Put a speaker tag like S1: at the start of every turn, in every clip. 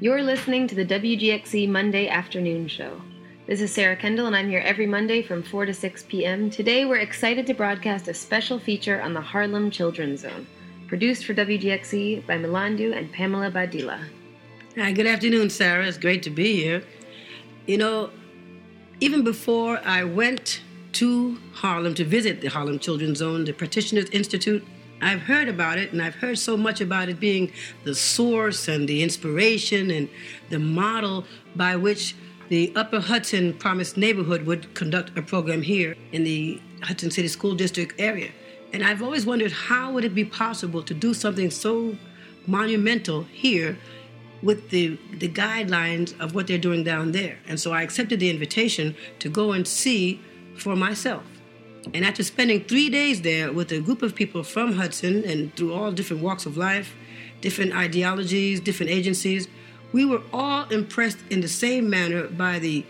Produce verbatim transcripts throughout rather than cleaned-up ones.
S1: You're listening to the W G X C Monday Afternoon Show. This is Sarah Kendall, and I'm here every Monday from four to six p.m. Today, we're excited to broadcast a special feature on the Harlem Children's Zone, produced for W G X C by Milandu and Pamela Badila.
S2: Hi, good afternoon, Sarah. It's great to be here. You know, even before I went to Harlem to visit the Harlem Children's Zone, the Practitioners Institute, I've heard about it, and I've heard so much about it being the source and the inspiration and the model by which the Upper Hudson Promised Neighborhood would conduct a program here in the Hudson City School District area. And I've always wondered, how would it be possible to do something so monumental here with the, the guidelines of what they're doing down there? And so I accepted the invitation to go and see for myself. And after spending three days there with a group of people from Hudson and through all different walks of life, different ideologies, different agencies, we were all impressed in the same manner by the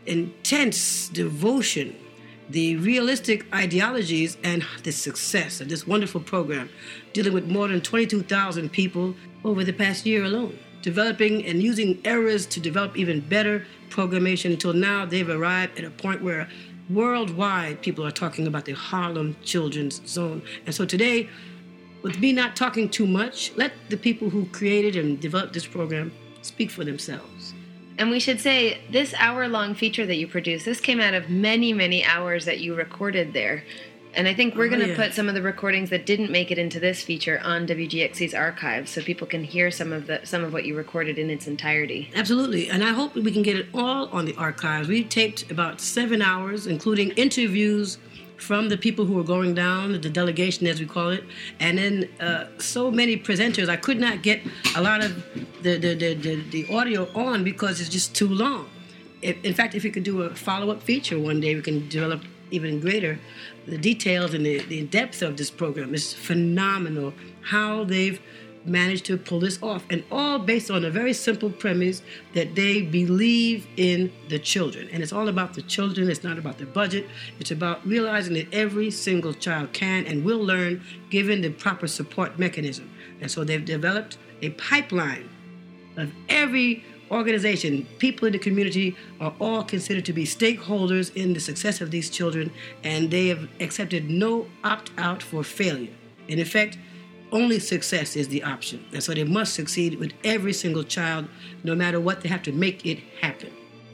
S2: intense devotion, the realistic ideologies, and the success of this wonderful program, dealing with more than twenty-two thousand people over the past year alone, developing and using errors to develop even better programmation until now they've arrived at a point where worldwide, people are talking about the Harlem Children's Zone. And so today, with me not talking too much, let the people who created and developed this program speak for themselves.
S1: And we should say, this hour-long feature that you produced, this came out of many, many hours that you recorded there. And I think we're oh, going to yeah. put some of the recordings that didn't make it into this feature on W G X C's archives so people can hear some of the some of what you recorded in its entirety.
S2: Absolutely. And I hope we can get it all on the archives. We taped about seven hours, including interviews from the people who were going down, the delegation as we call it, and then uh, so many presenters. I could not get a lot of the, the, the, the, the audio on because it's just too long. If, in fact, if we could do a follow-up feature one day, we can develop even greater the details and the, the depth of this program. Is phenomenal how they've managed to pull this off, and all based on a very simple premise that they believe in the children. And it's all about the children. It's not about the budget. It's about realizing that every single child can and will learn given the proper support mechanism. And so they've developed a pipeline of every organization. People in the community are all considered to be stakeholders in the success of these children, and they have accepted no opt-out for failure. In effect, only success is the option. And so they must succeed with every single child. No matter what, they have to make it happen.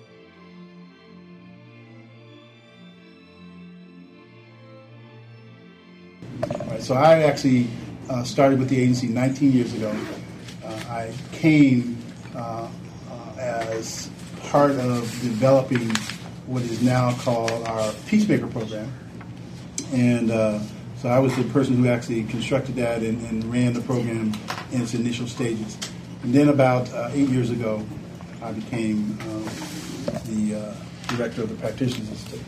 S3: All right, so I actually uh, started with the agency nineteen years ago. Uh, I came uh, as part of developing what is now called our Peacemaker program. And uh, so I was the person who actually constructed that and, and ran the program in its initial stages. And then about uh, eight years ago, I became um, the uh, director of the Practitioners Institute.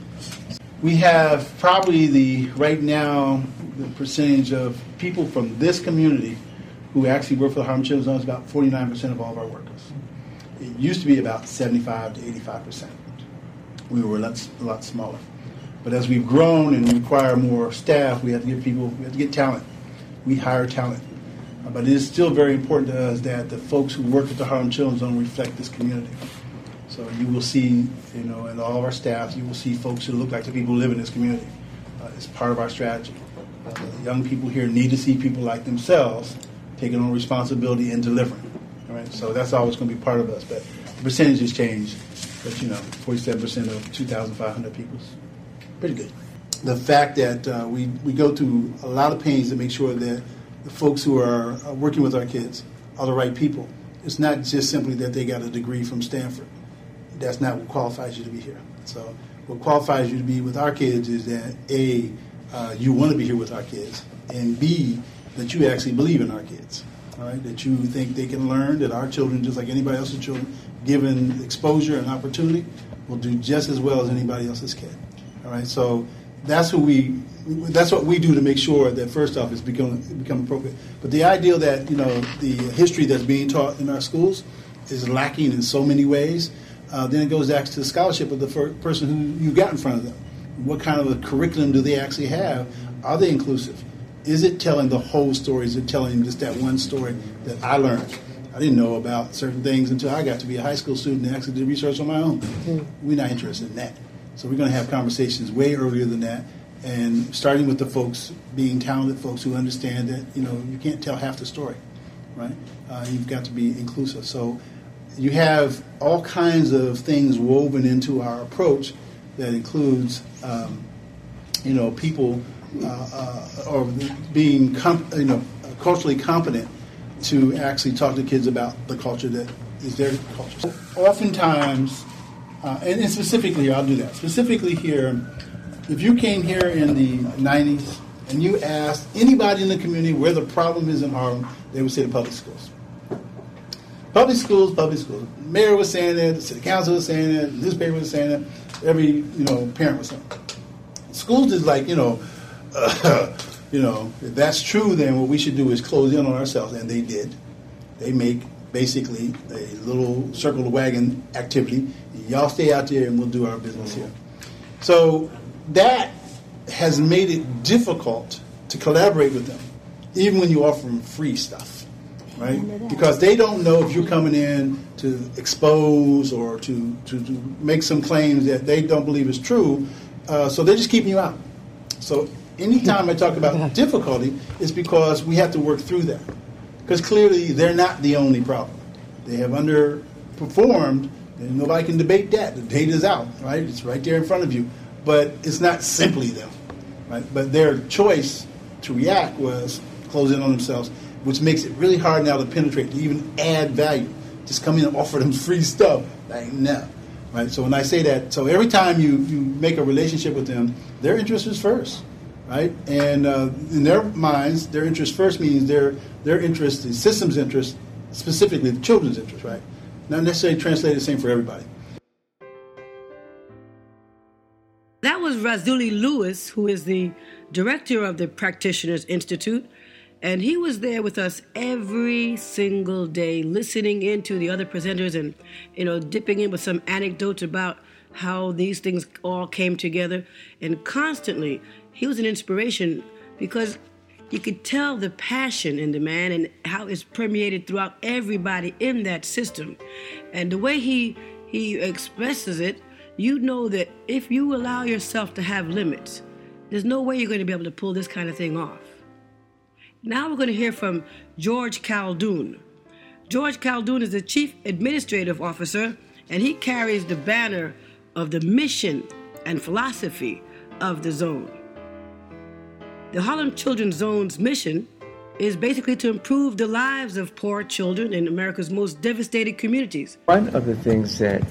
S3: We have probably the, right now, the percentage of people from this community who actually work for the Harlem Children's Zone is about forty-nine percent of all of our workers. It used to be about seventy-five to eighty-five percent. We were a lot, a lot smaller. But as we've grown and require more staff, we have to get people, we have to get talent. We hire talent. Uh, but it is still very important to us that the folks who work at the Harlem Children's Zone reflect this community. So you will see, you know, in all of our staff, you will see folks who look like the people who live in this community. Uh, it's part of our strategy. Uh, the young people here need to see people like themselves taking on responsibility and delivering. All right, so that's always going to be part of us. But the percentages change. But, you know, forty-seven percent of two thousand five hundred people is pretty good. The fact that uh, we, we go through a lot of pains to make sure that the folks who are uh, working with our kids are the right people. It's not just simply that they got a degree from Stanford. That's not what qualifies you to be here. So what qualifies you to be with our kids is that, A, uh, you want to be here with our kids, and B, that you actually believe in our kids. All right, that you think they can learn, that our children, just like anybody else's children, given exposure and opportunity, will do just as well as anybody else's kid. All right, so that's who we, that's what we do to make sure that first off it's become become appropriate. But the idea that, you know, the history that's being taught in our schools is lacking in so many ways. Uh, then it goes back to the scholarship of the first person who you got in front of them. What kind of a curriculum do they actually have? Are they inclusive? Is it telling the whole story? Is it telling just that one story that I learned? I didn't know about certain things until I got to be a high school student and actually did research on my own. Mm-hmm. We're not interested in that. So we're going to have conversations way earlier than that, and starting with the folks, being talented folks who understand that, you know, you can't tell half the story, right? Uh, you've got to be inclusive. So you have all kinds of things woven into our approach that includes, um, you know, people uh, uh, or being, comp- you know, culturally competent to actually talk to kids about the culture that is their culture. So oftentimes, uh, and, and specifically, I'll do that. Specifically here, if you came here in the nineties and you asked anybody in the community where the problem is in Harlem, they would say the public schools. Public schools, public schools. The mayor was saying it, the city council was saying it, the newspaper was saying it, every, you know, parent was saying it. Schools is like, you know, uh, you know, if that's true, then what we should do is close in on ourselves, and they did. They make basically a little circle the wagon activity. Y'all stay out there and we'll do our business here. So that has made it difficult to collaborate with them, even when you offer them free stuff, right? Because they don't know if you're coming in to expose or to, to, to make some claims that they don't believe is true, uh, so they're just keeping you out. So anytime I talk about difficulty, it's because we have to work through that. Because clearly they're not the only problem. They have underperformed, and nobody can debate that. The data's out, right? It's right there in front of you. But it's not simply them, right? But their choice to react was close in on themselves, which makes it really hard now to penetrate, to even add value. Just come in and offer them free stuff. Like, no. Right? So when I say that, so every time you, you make a relationship with them, their interest is first. Right? And uh, in their minds, their interest first means their their interest, the system's interest, specifically the children's interest, right? Not necessarily translated the same for everybody.
S2: That was Razuli Lewis, who is the director of the Practitioners Institute, and he was there with us every single day, listening into the other presenters and, you know, dipping in with some anecdotes about how these things all came together. And constantly, he was an inspiration because you could tell the passion in the man and how it's permeated throughout everybody in that system. And the way he he expresses it, you know that if you allow yourself to have limits, there's no way you're going to be able to pull this kind of thing off. Now we're going to hear from George Khaldoun. George Khaldoun is the Chief Administrative Officer, and he carries the banner of the mission and philosophy of the zone. The Harlem Children's Zone's mission is basically to improve the lives of poor children in America's most devastated communities.
S4: One of the things that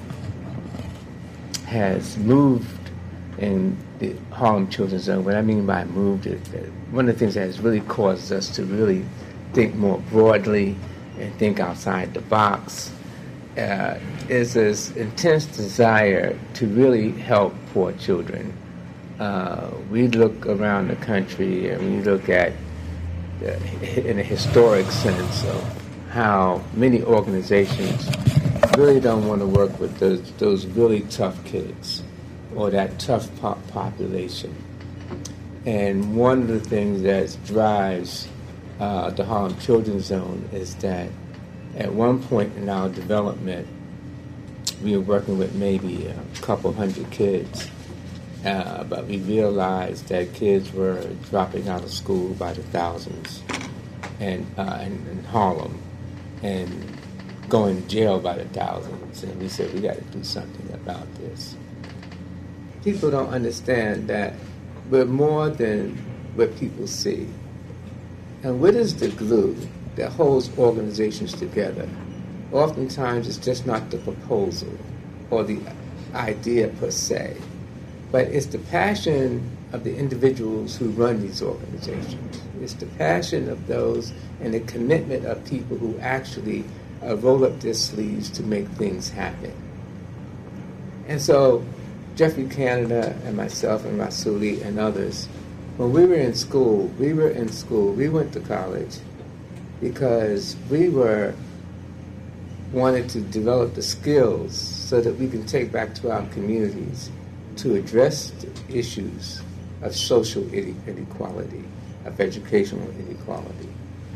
S4: has moved in the Harlem Children's Zone, what I mean by moved, is that one of the things that has really caused us to really think more broadly and think outside the box uh, is this intense desire to really help poor children. Uh, we look around the country and we look at, uh, in a historic sense, of how many organizations really don't want to work with those, those really tough kids or that tough po- population. And one of the things that drives uh, the Harlem Children's Zone is that at one point in our development, we were working with maybe a couple hundred kids. Uh, but we realized that kids were dropping out of school by the thousands and uh, in, in Harlem and going to jail by the thousands. And we said, we got to do something about this. People don't understand that we're more than what people see. And what is the glue that holds organizations together? Oftentimes, it's just not the proposal or the idea per se, but it's the passion of the individuals who run these organizations. It's the passion of those and the commitment of people who actually uh, roll up their sleeves to make things happen. And so Jeffrey Canada and myself and Rasuli and others, when we were in school, we were in school, we went to college because we were wanted to develop the skills so that we can take back to our communities to address the issues of social inequality, of educational inequality.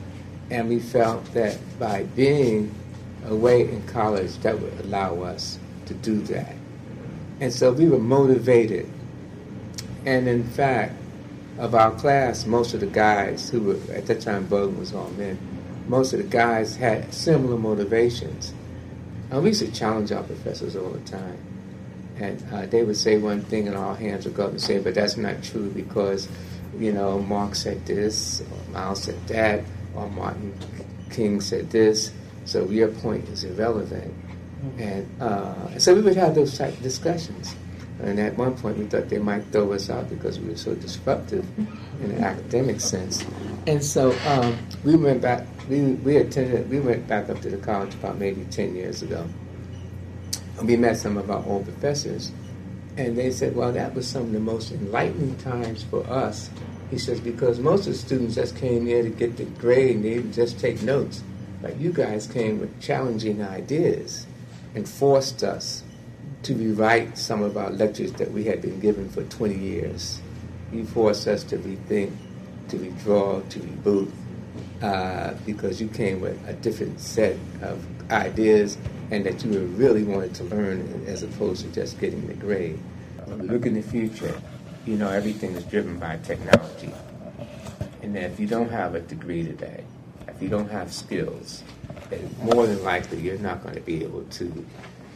S4: And we felt that by being away in college, that would allow us to do that. And so we were motivated. And in fact, of our class, most of the guys who were, at that time Bowdoin was all men, most of the guys had similar motivations. And we used to challenge our professors all the time. And uh, they would say one thing and our hands would go up and say, but that's not true because, you know, Marx said this, or Mao said that, or Martin King said this, so your point is irrelevant. Mm-hmm. And uh, so we would have those type of discussions. And at one point we thought they might throw us out because we were so disruptive in an academic sense. And so um, we went back, we, we attended, we went back up to the college about maybe ten years ago. And we met some of our old professors. And they said, well, that was some of the most enlightening times for us. He says, because most of the students just came there to get the grade and they didn't just take notes. But you guys came with challenging ideas and forced us to rewrite some of our lectures that we had been given for twenty years. You forced us to rethink, to redraw, to reboot, uh, because you came with a different set of ideas and that you really wanted to learn as opposed to just getting the grade. Look in the future, you know, everything is driven by technology. And that if you don't have a degree today, if you don't have skills, then more than likely you're not going to be able to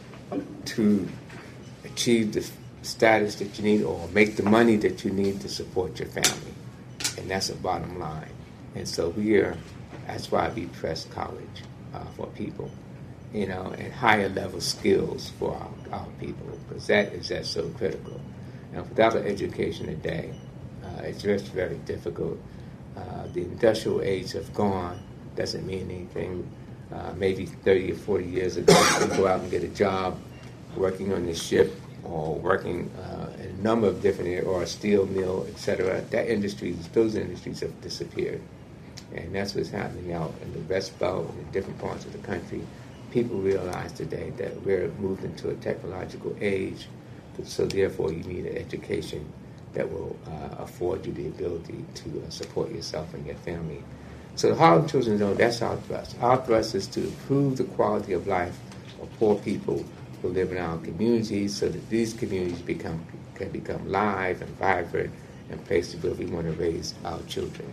S4: to achieve the status that you need or make the money that you need to support your family. And that's a bottom line. And so we are, that's why we press college uh, for people, you know, and higher level skills for our, our people, because that is just so critical. And without an education today, uh, it's just very difficult. Uh, the industrial age have gone, doesn't mean anything. Uh, maybe thirty or forty years ago, you go out and get a job working on the ship or working uh, in a number of different areas, or a steel mill, et cetera. That industry, those industries have disappeared. And that's what's happening out in the West Belt and in different parts of the country. People realize today that we're moved into a technological age, so therefore you need an education that will uh, afford you the ability to uh, support yourself and your family. So the Harlem Children's Zone, that's our thrust. Our thrust is to improve the quality of life of poor people who live in our communities so that these communities become can become live and vibrant and places where we want to raise our children.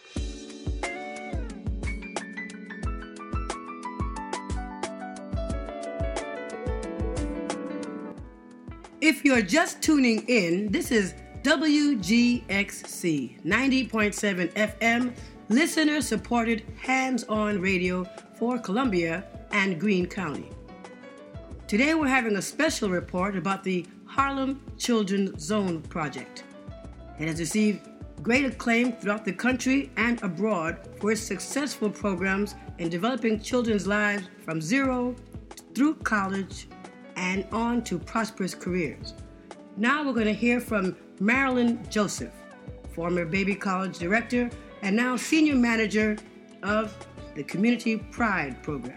S2: If you're just tuning in, this is W G X C ninety point seven F M, listener-supported hands-on radio for Columbia and Greene County. Today we're having a special report about the Harlem Children's Zone project. It has received great acclaim throughout the country and abroad for its successful programs in developing children's lives from zero through college and on to prosperous careers. Now we're going to hear from Marilyn Joseph, former Baby College director and now senior manager of the Community Pride program.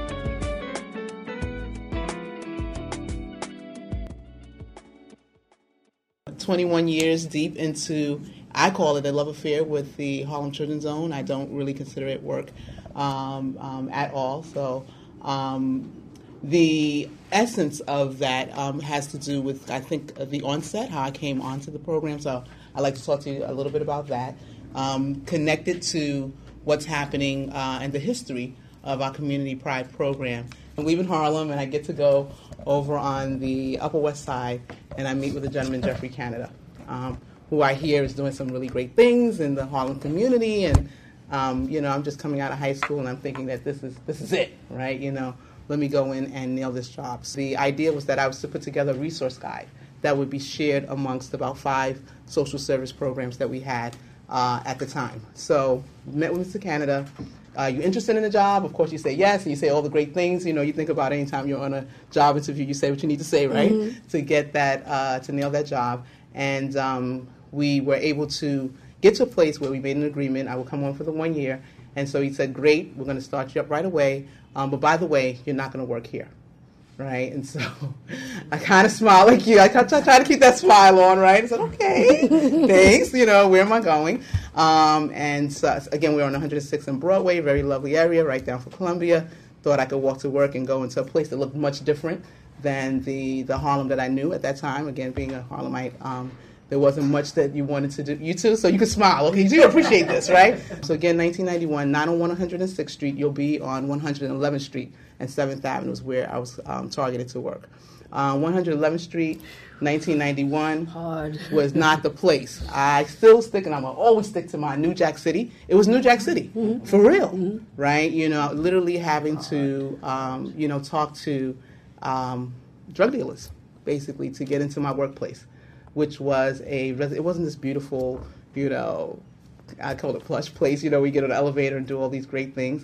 S5: twenty-one years deep into, I call it a love affair with the Harlem Children's Zone. I don't really consider it work um, um, at all. So um, the essence of that um, has to do with, I think, the onset, how I came onto the program. So I'd like to talk to you a little bit about that, um, connected to what's happening uh, and the history of our Community Pride program. I live in Harlem, and I get to go over on the Upper West Side, and I meet with a gentleman, Jeffrey Canada, um, who I hear is doing some really great things in the Harlem community. And um, you know, I'm just coming out of high school, and I'm thinking that this is this is it, right? You know, let me go in and nail this job. So the idea was that I was to put together a resource guide that would be shared amongst about five social service programs that we had uh, at the time. So met with Mister Canada. Uh, you interested in the job? Of course, you say yes, and you say all the great things. You know, you think about any time you're on a job interview, you say what you need to say, right, mm-hmm. to get that, uh, to nail that job. And um, we were able to get to a place where we made an agreement. I would come on for the one year. And so he said, great, we're going to start you up right away. Um, but by the way, you're not going to work here. right? And so I kind of smile like you. I try, try to keep that smile on, right? I said, okay, thanks, you know, where am I going? Um, and so, again, we're on one hundred sixth and Broadway, very lovely area, right down from Columbia. Thought I could walk to work and go into a place that looked much different than the, the Harlem that I knew at that time. Again, being a Harlemite, um, there wasn't much that you wanted to do, you too, so you could smile. Okay, you do appreciate this, right? So again, nineteen ninety-one, not on one hundred sixth Street, you'll be on one hundred eleventh Street and seventh Avenue is where I was um, targeted to work. Uh, one hundred eleventh Street, nineteen ninety-one,
S2: Hard.
S5: was not the place. I still stick, and I'm gonna always stick to my New Jack City. It was New Jack City, mm-hmm. for real, mm-hmm. right? You know, literally having to, um, you know, talk to um, drug dealers, basically, to get into my workplace, which was a, it wasn't this beautiful, you know, I call it plush place, you know, we get on an elevator and do all these great things.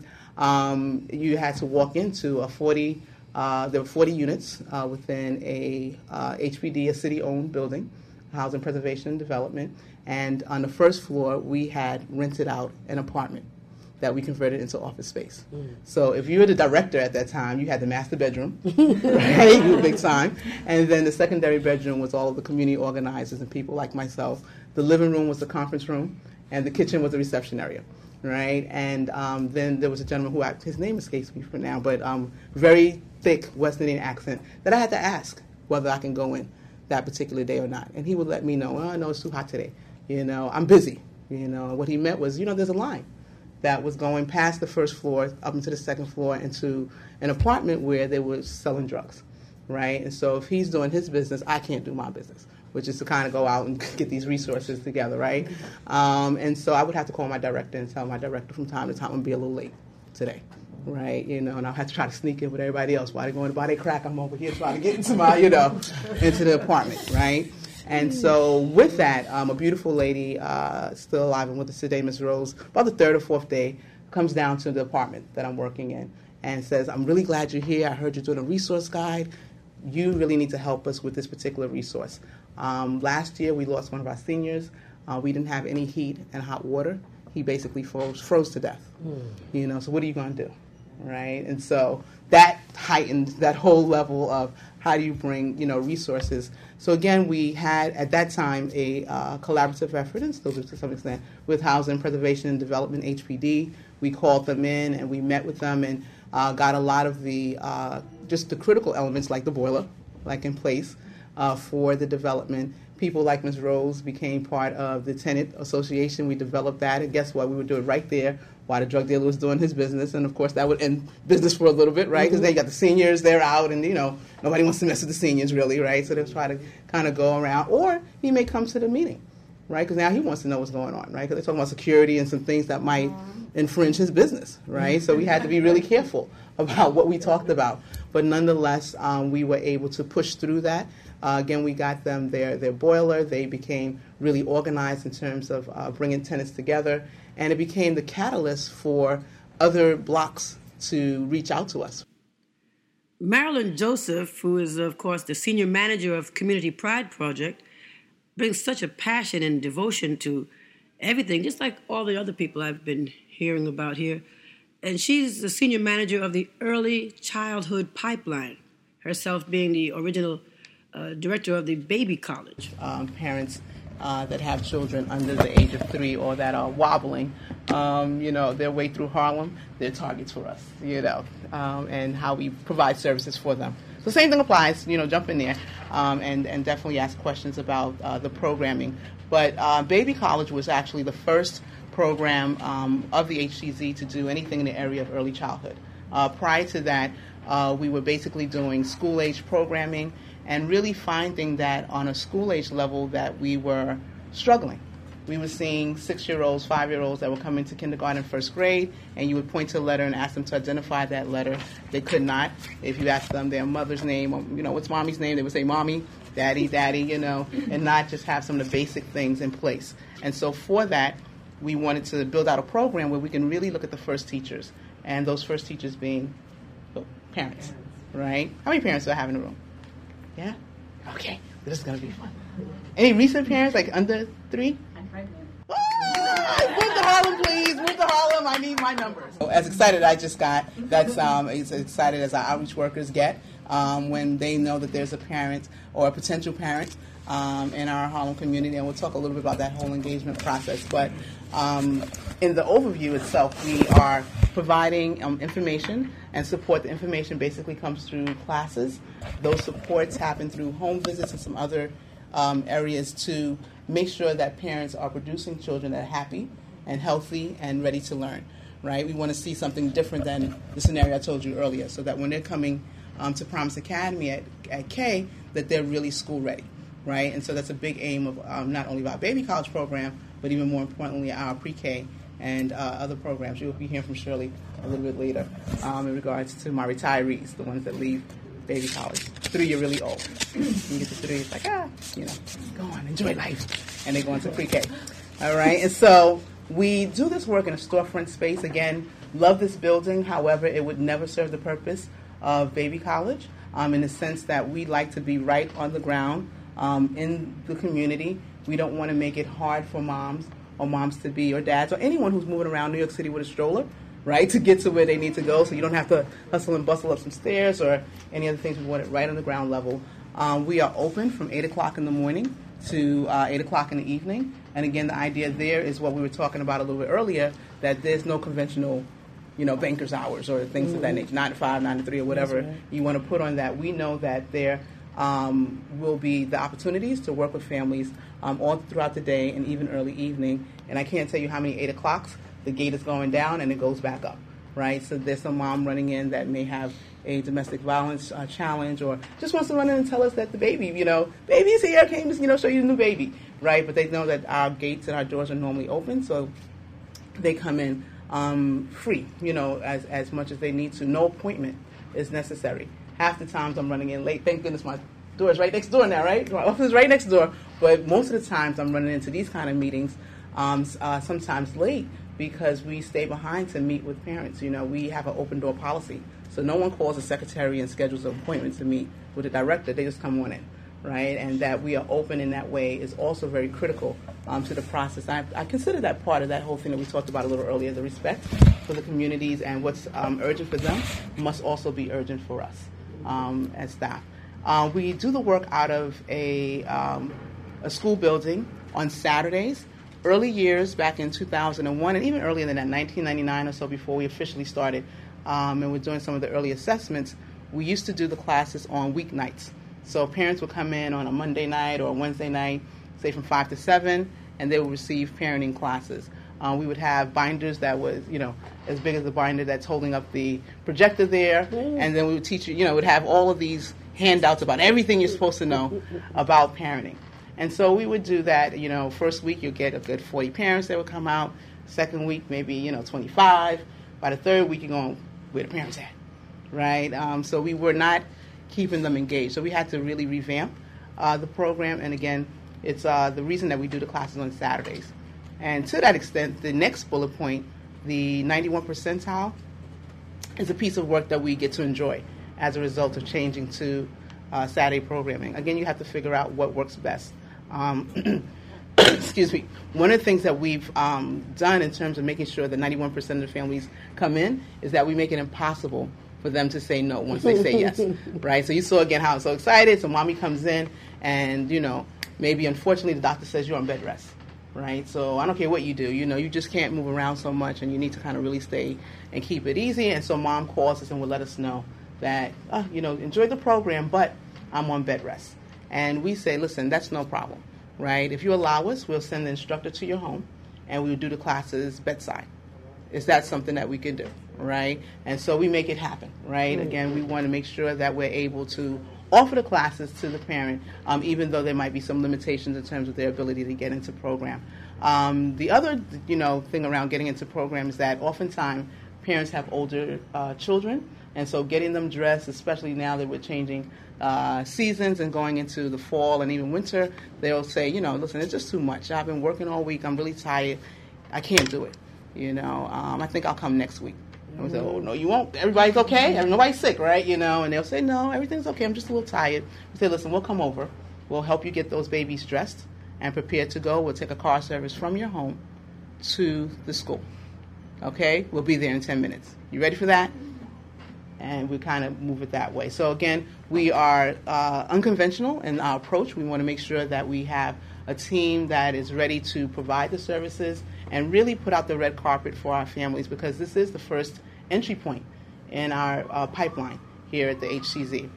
S5: Um, you had to walk into a forty, uh, there were forty units uh, within a uh, H P D, a city-owned building, Housing Preservation and Development, and on the first floor, we had rented out an apartment that we converted into office space. Mm. So if you were the director at that time, you had the master bedroom, right, you were big time, and then the secondary bedroom was all of the community organizers and people like myself. The living room was the conference room, and the kitchen was the reception area, right? And um, then there was a gentleman who, I, his name escapes me for now, but um, very thick West Indian accent that I had to ask whether I can go in that particular day or not. And he would let me know, well, no, it's too hot today. You know, I'm busy. You know, what he meant was, you know, there's a line that was going past the first floor up into the second floor into an apartment where they were selling drugs, right? And so if he's doing his business, I can't do my business, which is to kind of go out and get these resources together, right? Um, and so I would have to call my director and tell my director from time to time I'm going to be a little late today, right? You know, and I'll have to try to sneak in with everybody else. While they're going to buy their crack, I'm over here trying to get into my, you know, into the apartment, right? And so with that, um, a beautiful lady, uh, still alive and with us today, Miz Rose, about the third or fourth day, comes down to the apartment that I'm working in and says, I'm really glad you're here. I heard you're doing a resource guide. You really need to help us with this particular resource. Um, last year, we lost one of our seniors. Uh, we didn't have any heat and hot water. He basically froze, froze to death. Mm. You know, so what are you going to do, right? And so that heightened that whole level of how do you bring, you know, resources. So again, we had at that time a uh, collaborative effort, and still do to some extent, with Housing Preservation and Development, H P D. We called them in and we met with them and uh, got a lot of the uh, just the critical elements like the boiler, like in place uh, for the development. People like Miz Rose became part of the tenant association. We developed that, and guess what? We would do it right there while the drug dealer was doing his business, and of course that would end business for a little bit, right? Because mm-hmm. then you got the seniors, they're out, and you know nobody wants to mess with the seniors really, right? So they'll try to kind of go around, or he may come to the meeting, right? Because now he wants to know what's going on, right? Because they're talking about security and some things that might infringe his business, right? So we had to be really careful about what we talked about, but nonetheless, um, we were able to push through that. Uh, again, we got them their, their boiler. They became really organized in terms of uh, bringing tenants together, and it became the catalyst for other blocks to reach out to us.
S2: Marilyn Joseph, who is, of course, the senior manager of Community Pride Project, brings such a passion and devotion to everything, just like all the other people I've been hearing about here. And she's the senior manager of the Early Childhood Pipeline, herself being the original Uh, director of the Baby College.
S5: Um, parents uh, that have children under the age of three or that are wobbling, um, you know, their way through Harlem, they're targets for us, you know, um, and how we provide services for them. So same thing applies, you know, jump in there um, and, and definitely ask questions about uh, the programming. But uh, Baby College was actually the first program um, of the H C Z to do anything in the area of early childhood. Uh, prior to that, uh, we were basically doing school-age programming and really finding that on a school-age level that we were struggling. We were seeing six-year-olds, five-year-olds that were coming to kindergarten and first grade, and you would point to a letter and ask them to identify that letter. They could not. If you asked them their mother's name, or, you know, what's mommy's name, they would say mommy, daddy, daddy, you know, and not just have some of the basic things in place. And so for that, we wanted to build out a program where we can really look at the first teachers, and those first teachers being well, parents, right? How many parents do I have in the room? Yeah? Okay. This is going to be fun. Any recent parents, like under three?
S6: I'm pregnant.
S5: Oh, I put the Harlem, please. Move to Harlem. I need my numbers. As excited I just got, that's um, as excited as our outreach workers get um, when they know that there's a parent or a potential parent um, in our Harlem community. And we'll talk a little bit about that whole engagement process. But um, in the overview itself, we are providing um, information and support. The information basically comes through classes. Those supports happen through home visits and some other um, areas to make sure that parents are producing children that are happy and healthy and ready to learn, right? We want to see something different than the scenario I told you earlier, so that when they're coming um, to Promise Academy at, at K, that they're really school ready, right? And so that's a big aim of um, not only our baby college program, but even more importantly, our pre-K and uh, other programs. You'll be hearing from Shirley a little bit later um, in regards to my retirees, the ones that leave baby college. Three, you're really old. You get to three, it's like, ah, you know, go on, enjoy life. And they go into pre-K. All right, and so we do this work in a storefront space. Again, love this building. However, it would never serve the purpose of baby college um, in the sense that we like to be right on the ground um, in the community. We don't want to make it hard for moms or moms to be or dads or anyone who's moving around New York City with a stroller, right, to get to where they need to go, so you don't have to hustle and bustle up some stairs or any other things. We want it right on the ground level. Um, we are open from eight o'clock in the morning to uh, eight o'clock in the evening. And again, the idea there is what we were talking about a little bit earlier, that there's no conventional, you know, banker's hours or things mm-hmm. of that nature, nine to five, nine to three, or whatever right. you want to put on that. We know that there um, will be the opportunities to work with families um, all throughout the day and even early evening. And I can't tell you how many eight o'clocks the gate is going down and it goes back up, right? So there's some mom running in that may have a domestic violence uh, challenge or just wants to run in and tell us that the baby, you know, baby's here, came to, you know, show you the new baby, right? But they know that our gates and our doors are normally open, so they come in um, free, you know, as, as much as they need to. No appointment is necessary. Half the times I'm running in late. Thank goodness my door is right next door now, right? My office is right next door. But most of the times I'm running into these kind of meetings um, uh, sometimes late because we stay behind to meet with parents. You know, we have an open door policy. So no one calls the secretary and schedules an appointment to meet with the director. They just come on in, right? And that we are open in that way is also very critical um, to the process. I, I consider that part of that whole thing that we talked about a little earlier, the respect for the communities and what's um, urgent for them must also be urgent for us um, as staff. Uh, we do the work out of a, um, a school building on Saturdays. Early years, back in two thousand one, and even earlier than that, nineteen ninety-nine or so, before we officially started, um, and we're doing some of the early assessments, we used to do the classes on weeknights. So parents would come in on a Monday night or a Wednesday night, say from five to seven, and they would receive parenting classes. Uh, we would have binders that was, you know, as big as the binder that's holding up the projector there, mm. and then we would teach you, you know, would have all of these handouts about everything you're supposed to know about parenting. And so we would do that, you know, first week you'll get a good forty parents that would come out. Second week, maybe, you know, twenty-five. By the third week, you're going, where the parents at, right? Um, so we were not keeping them engaged. So we had to really revamp uh, the program. And again, it's uh, the reason that we do the classes on Saturdays. And to that extent, the next bullet point, the ninety-one percentile, is a piece of work that we get to enjoy as a result of changing to uh, Saturday programming. Again, you have to figure out what works best. Um, excuse me. One of the things that we've um, done in terms of making sure that ninety-one percent of the families come in is that we make it impossible for them to say no once they say yes, right? So you saw again how I'm so excited. So mommy comes in and, you know, maybe unfortunately the doctor says you're on bed rest, right? So I don't care what you do, you know, you just can't move around so much and you need to kind of really stay and keep it easy. And so mom calls us and will let us know that, uh, you know, enjoy the program, but I'm on bed rest. And we say, listen, that's no problem, right? If you allow us, we'll send the instructor to your home and we'll do the classes bedside. Is that something that we can do, right? And so we make it happen, right? Mm-hmm. Again, we want to make sure that we're able to offer the classes to the parent, um, even though there might be some limitations in terms of their ability to get into program. Um, the other, you know, thing around getting into program is that oftentimes parents have older uh, children, and so getting them dressed, especially now that we're changing uh, seasons and going into the fall and even winter, they'll say, you know, listen, it's just too much. I've been working all week. I'm really tired. I can't do it. You know, um, I think I'll come next week. And we say, oh, no, you won't. Everybody's okay? Nobody's sick, right? You know, and they'll say, no, everything's okay. I'm just a little tired. We say, listen, we'll come over. We'll help you get those babies dressed and prepared to go. We'll take a car service from your home to the school. Okay? We'll be there in ten minutes. You ready for that? And we kind of move it that way. So again, we are uh, unconventional in our approach. We want to make sure that we have a team that is ready to provide the services and really put out the red carpet for our families, because this is the first entry point in our uh, pipeline here at the H C Z.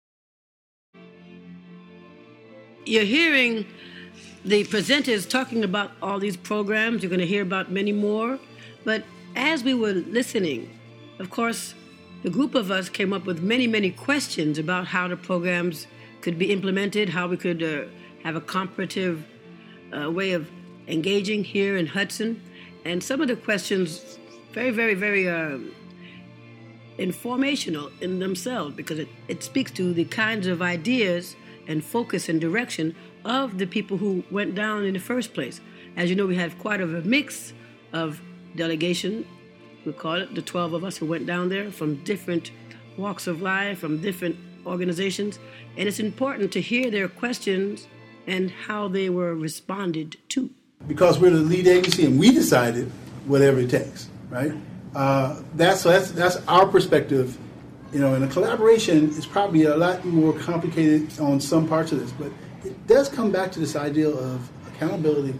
S2: You're hearing the presenters talking about all these programs. You're going to hear about many more. But as we were listening, of course, the group of us came up with many, many questions about how the programs could be implemented, how we could uh, have a comparative uh, way of engaging here in Hudson. And some of the questions, very, very, very uh, informational in themselves, because it, it speaks to the kinds of ideas and focus and direction of the people who went down in the first place. As you know, we have quite a mix of delegation, we call it, the twelve of us who went down there from different walks of life, from different organizations. And it's important to hear their questions and how they were responded to.
S3: Because we're the lead agency and we decided whatever it takes, right? Uh, that's, so that's, that's our perspective. You know, and a collaboration is probably a lot more complicated on some parts of this, but it does come back to this idea of accountability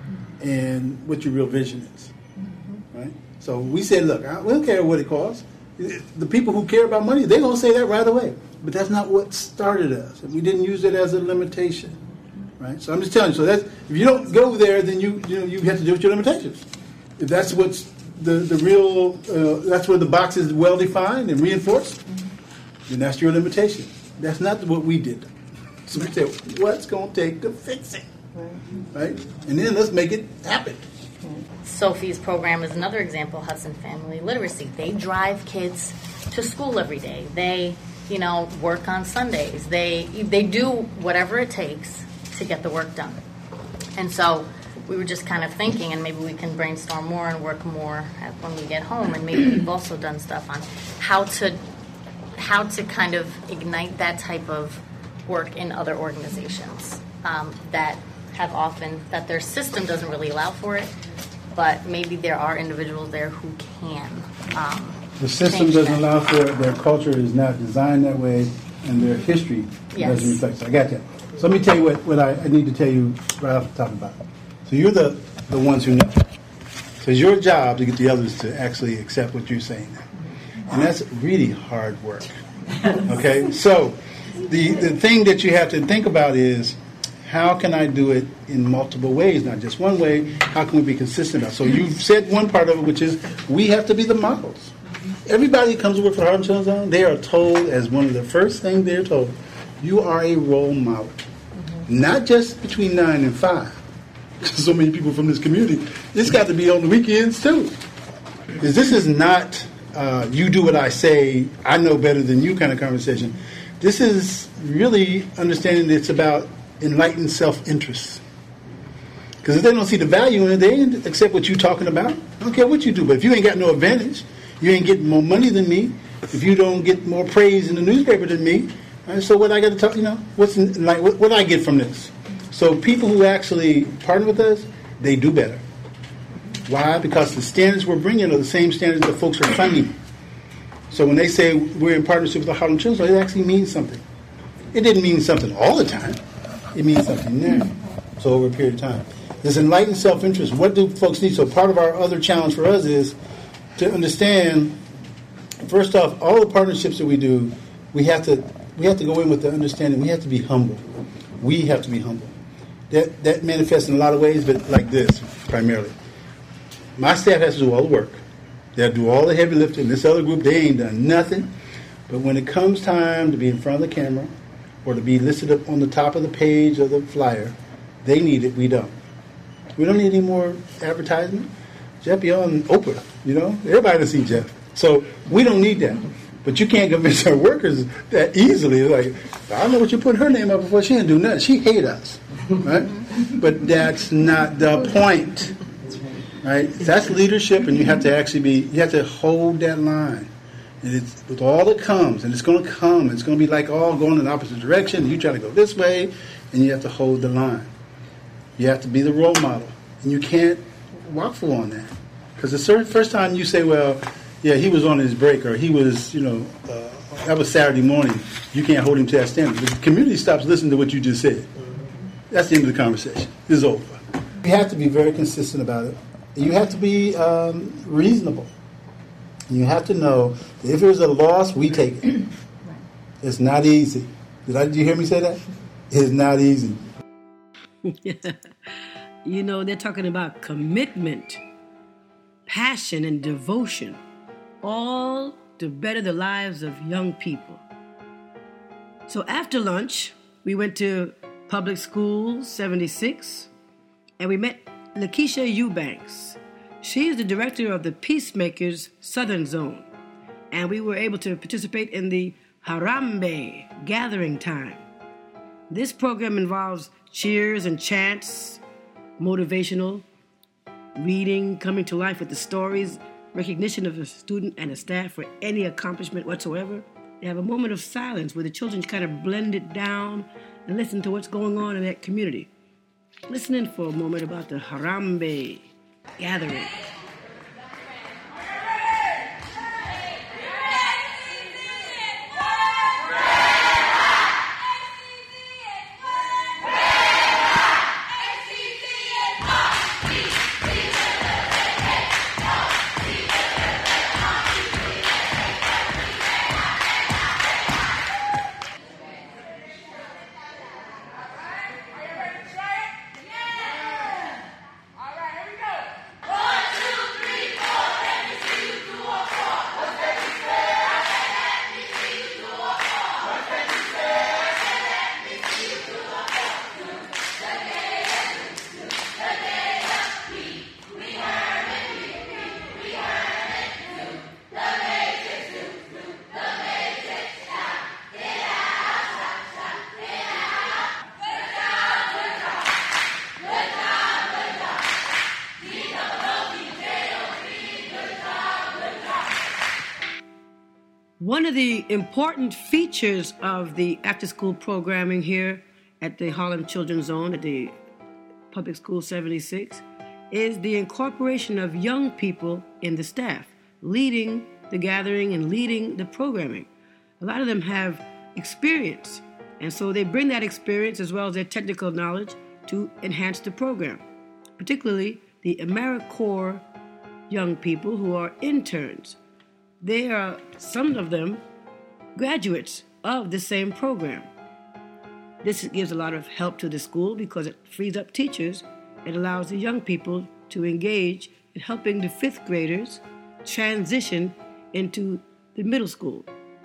S3: and what your real vision is, right? So we said, look, I, we don't care what it costs. The people who care about money, they're going to say that right away. But that's not what started us. We didn't use it as a limitation, right? So I'm just telling you. So that's, if you don't go there, then you you know you have to deal with your limitations. If that's what's the the real, uh, that's where the box is well defined and reinforced, then that's your limitation. That's not what we did. So we said, what's going to take to fix it, right? And then let's make it happen.
S6: Sophie's program is another example, Hudson Family Literacy. They drive kids to school every day. They, you know, work on Sundays. They they do whatever it takes to get the work done. And so we were just kind of thinking, and maybe we can brainstorm more and work more at, when we get home. And maybe we've also done stuff on how to how to kind of ignite that type of work in other organizations um, that have often, that their system doesn't really allow for it. But maybe there are individuals there who can. Um,
S3: the system doesn't that. allow for it. Their culture is not designed that way, and their history yes. doesn't reflect. So I got that. So let me tell you what, what I, I need to tell you right off the top about it. So you're the, the ones who know. So it's your job to get the others to actually accept what you're saying. And that's really hard work. Okay? So the, the thing that you have to think about is, how can I do it in multiple ways, not just one way? How can we be consistent about it? So you've said one part of it, which is we have to be the models. Everybody who comes to work for Harlem Children's Zone, they are told, as one of the first things they're told, you are a role model. Mm-hmm. Not just between nine and five. Because so many people from this community, it's got to be on the weekends too. Because this is not uh, you do what I say, I know better than you kind of conversation. This is really understanding that it's about enlightened self-interest. Because if they don't see the value in it, they ain't accept what you're talking about. I don't care what you do, but if you ain't got no advantage, you ain't getting more money than me, if you don't get more praise in the newspaper than me, right, so what I got to talk, you know, what's like, what, what do I get from this? So people who actually partner with us, they do better. Why? Because the standards we're bringing are the same standards that folks are funding. So when they say we're in partnership with the Harlem Children's, it actually means something. It didn't mean something all the time. It means something now. So over a period of time. This enlightened self-interest, what do folks need? So part of our other challenge for us is to understand, first off, all the partnerships that we do, we have to we have to go in with the understanding we have to be humble. We have to be humble. That that manifests in a lot of ways, but like this, primarily. My staff has to do all the work. They have to do all the heavy lifting. This other group, they ain't done nothing. But when it comes time to be in front of the camera or to be listed up on the top of the page of the flyer, they need it, we don't. We don't need any more advertisement. Jeff be on Oprah, you know? Everybody will see Jeff. So we don't need that. But you can't convince our workers that easily. Like, I don't know what you put her name up before. She didn't do nothing. She hate us, right? But that's not the point, right? That's leadership, and you have to actually be, you have to hold that line. And it's with all that comes, and it's going to come. It's going to be like all going in the opposite direction. And you try to go this way, and you have to hold the line. You have to be the role model. And you can't watchful on that. Because the first time you say, well, yeah, he was on his break, or he was, you know, uh, that was Saturday morning, you can't hold him to that standard. The community stops listening to what you just said. That's the end of the conversation. This is over. You have to be very consistent about it. You have to be um, reasonable. You have to know that if there's a loss, we take it. It's not easy. Did, I, did you hear me say that? It's not easy.
S2: You know, they're talking about commitment, passion, and devotion, all to better the lives of young people. So after lunch, we went to Public School seventy-six, and we met Lakeisha Eubanks. She is the director of the Peacemakers Southern Zone, and we were able to participate in the Harambe Gathering Time. This program involves cheers and chants, motivational, reading, coming to life with the stories, recognition of a student and a staff for any accomplishment whatsoever. They have a moment of silence where the children kind of blend it down and listen to what's going on in that community. Listen in for a moment about the Harambe Gathering. One of the important features of the after-school programming here at the Harlem Children's Zone at the Public School seventy-six is the incorporation of young people in the staff, leading the gathering and leading the programming. A lot of them have experience, and so they bring that experience as well as their technical knowledge to enhance the program, particularly the AmeriCorps young people who are interns. They are, some of them, graduates of the same program. This gives a lot of help to the school because it frees up teachers. It allows the young people to engage in helping the fifth graders transition into the middle school.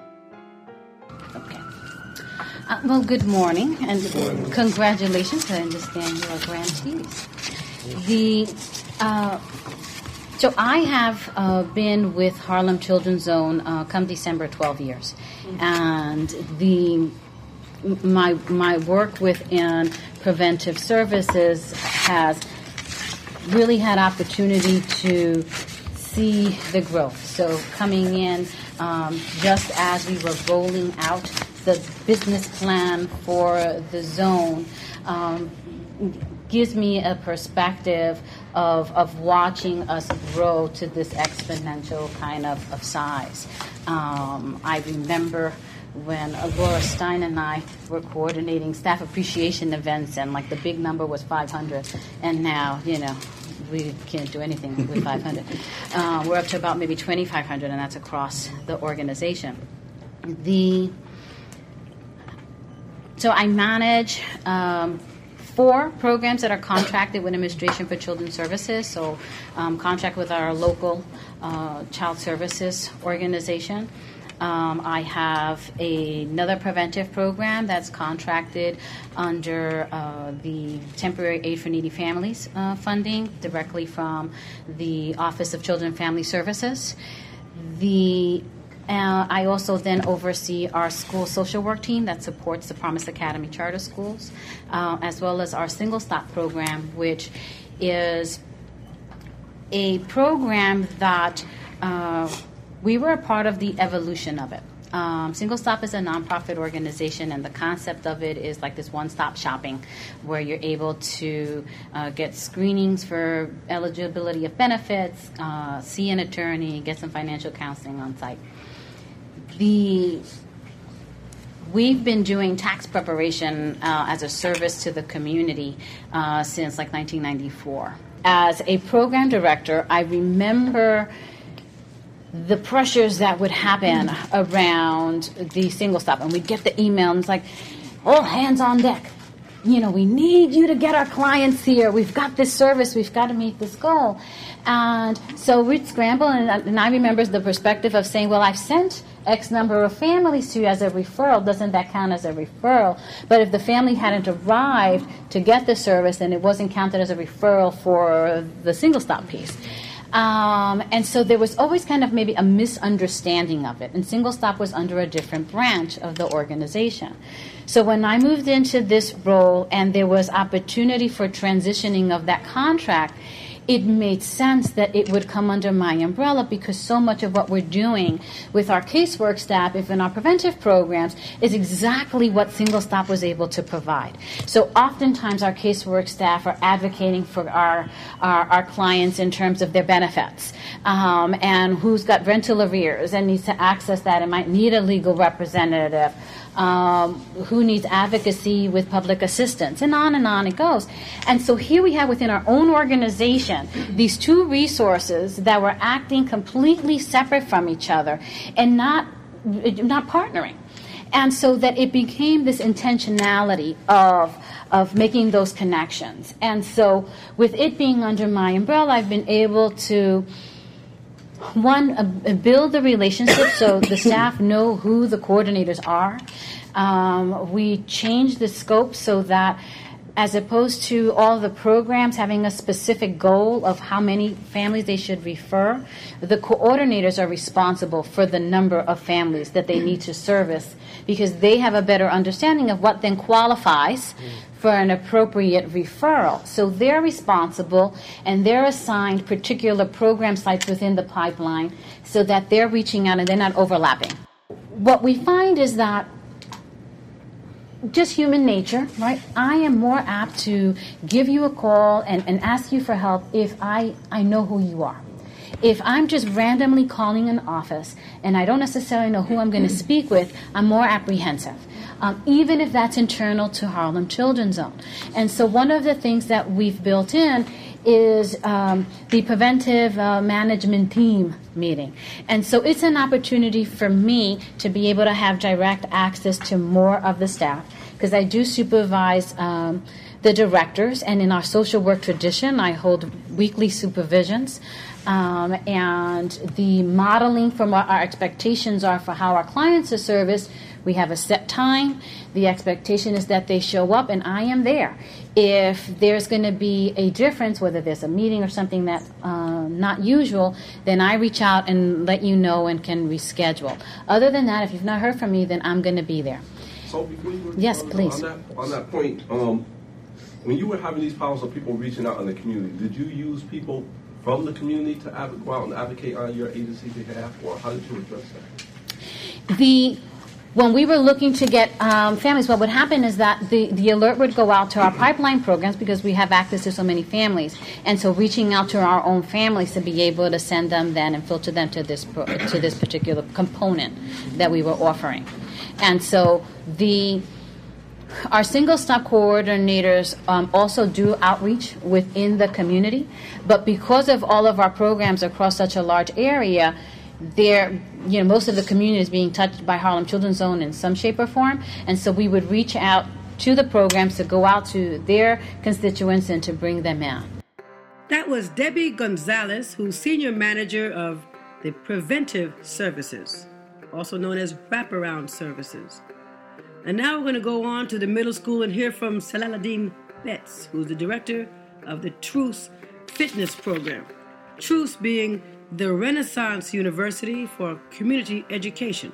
S7: Okay. Uh, well, good morning, and congratulations. I understand you are grantees. The... Uh, So I have uh, been with Harlem Children's Zone uh, come December twelve years, and the my my work within preventive services has really had opportunity to see the growth. So coming in um, just as we were rolling out the business plan for the zone. Um, gives me a perspective of, of watching us grow to this exponential kind of, of size. Um, I remember when Laura Stein and I were coordinating staff appreciation events, and like the big number was five hundred, and now, you know, we can't do anything with five hundred. Uh, we're up to about maybe twenty-five hundred, and that's across the organization. The So I manage um, four programs that are contracted with Administration for Children's Services, so um, contract with our local uh, child services organization. Um, I have a, another preventive program that's contracted under uh, the Temporary Aid for Needy Families uh, funding directly from the Office of Children and Family Services. The Uh, I also then oversee our school social work team that supports the Promise Academy charter schools, uh, as well as our Single Stop program, which is a program that uh, we were a part of the evolution of it. Um, Single Stop is a nonprofit organization, and the concept of it is like this one-stop shopping where you're able to uh, get screenings for eligibility of benefits, uh, see an attorney, get some financial counseling on site. The We've been doing tax preparation uh, as a service to the community uh, since like nineteen ninety-four. As a program director, I remember the pressures that would happen around the Single Stop. And we'd get the email, and it's like, all hands on deck. You know, we need you to get our clients here. We've got this service. We've got to meet this goal. And so we'd scramble, and, and I remember the perspective of saying, well, I've sent X number of families to you as a referral. Doesn't that count as a referral? But if the family hadn't arrived to get the service, then it wasn't counted as a referral for the Single Stop piece. Um, and so there was always kind of maybe a misunderstanding of it. And Single Stop was under a different branch of the organization. So when I moved into this role and there was opportunity for transitioning of that contract, it made sense that it would come under my umbrella, because so much of what we're doing with our casework staff, if in our preventive programs, is exactly what Single Stop was able to provide. So oftentimes our casework staff are advocating for our our, our clients in terms of their benefits, um, and who's got rental arrears and needs to access that and might need a legal representative. Um, who needs advocacy with public assistance, and on and on it goes. And so here we have within our own organization these two resources that were acting completely separate from each other and not not partnering. And so that it became this intentionality of of making those connections. And so with it being under my umbrella, I've been able to One, uh, build the relationship so the staff know who the coordinators are. Um, we change the scope so that, as opposed to all the programs having a specific goal of how many families they should refer, the coordinators are responsible for the number of families that they need to service, because they have a better understanding of what then qualifies for an appropriate referral. So they're responsible, and they're assigned particular program sites within the pipeline so that they're reaching out and they're not overlapping. What we find is that just human nature, right? I am more apt to give you a call and, and ask you for help if I, I know who you are. If I'm just randomly calling an office and I don't necessarily know who I'm going to speak with, I'm more apprehensive. Um, even if that's internal to Harlem Children's Zone. And so one of the things that we've built in is um, the preventive uh, management team meeting. And so it's an opportunity for me to be able to have direct access to more of the staff, because I do supervise um, the directors, and in our social work tradition, I hold weekly supervisions. Um, and the modeling from what our expectations are for how our clients are serviced. We have a set time. The expectation is that they show up, and I am there. If there's going to be a difference, whether there's a meeting or something that's uh, not usual, then I reach out and let you know and can reschedule. Other than that, if you've not heard from me, then I'm going to be there.
S8: So before you
S7: yes,
S8: on,
S7: please.
S8: On that, on that point, um, when you were having these problems of people reaching out in the community, did you use people from the community to adv- go out and advocate on your agency's behalf, or how did you address that?
S7: The When we were looking to get um, families, what would happen is that the, the alert would go out to our pipeline programs, because we have access to so many families. And so reaching out to our own families to be able to send them then and filter them to this pro, to this particular component that we were offering. And so the our Single Stop coordinators um, also do outreach within the community. But because of all of our programs across such a large area, There, you know, most of the community is being touched by Harlem Children's Zone in some shape or form, and so we would reach out to the programs to go out to their constituents and to bring them in.
S2: That was Debbie Gonzalez, who's Senior Manager of the Preventive Services, also known as Wraparound Services. And now we're going to go on to the middle school and hear from Salaladin Betts, who's the Director of the Truce Fitness Program. Truce being the Renaissance University for Community Education.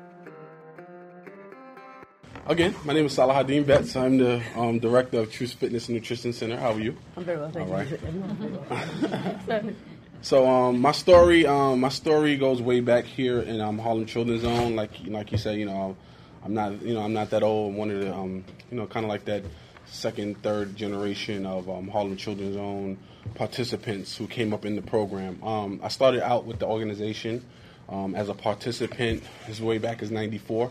S9: Again, my name is Salahuddin Betts. I'm the um, director of Truce Fitness and Nutrition Center. How are you?
S10: I'm very well, thank
S9: All
S10: you.
S9: right. So um, my story, um, my story goes way back here in um, Harlem Children's Zone. Like like you said, you know, I'm not, you know, I'm not that old. I'm one of the, um, you know, kind of like that second, third generation of um, Harlem Children's Zone participants who came up in the program. Um, I started out with the organization um, as a participant as way back as ninety-four.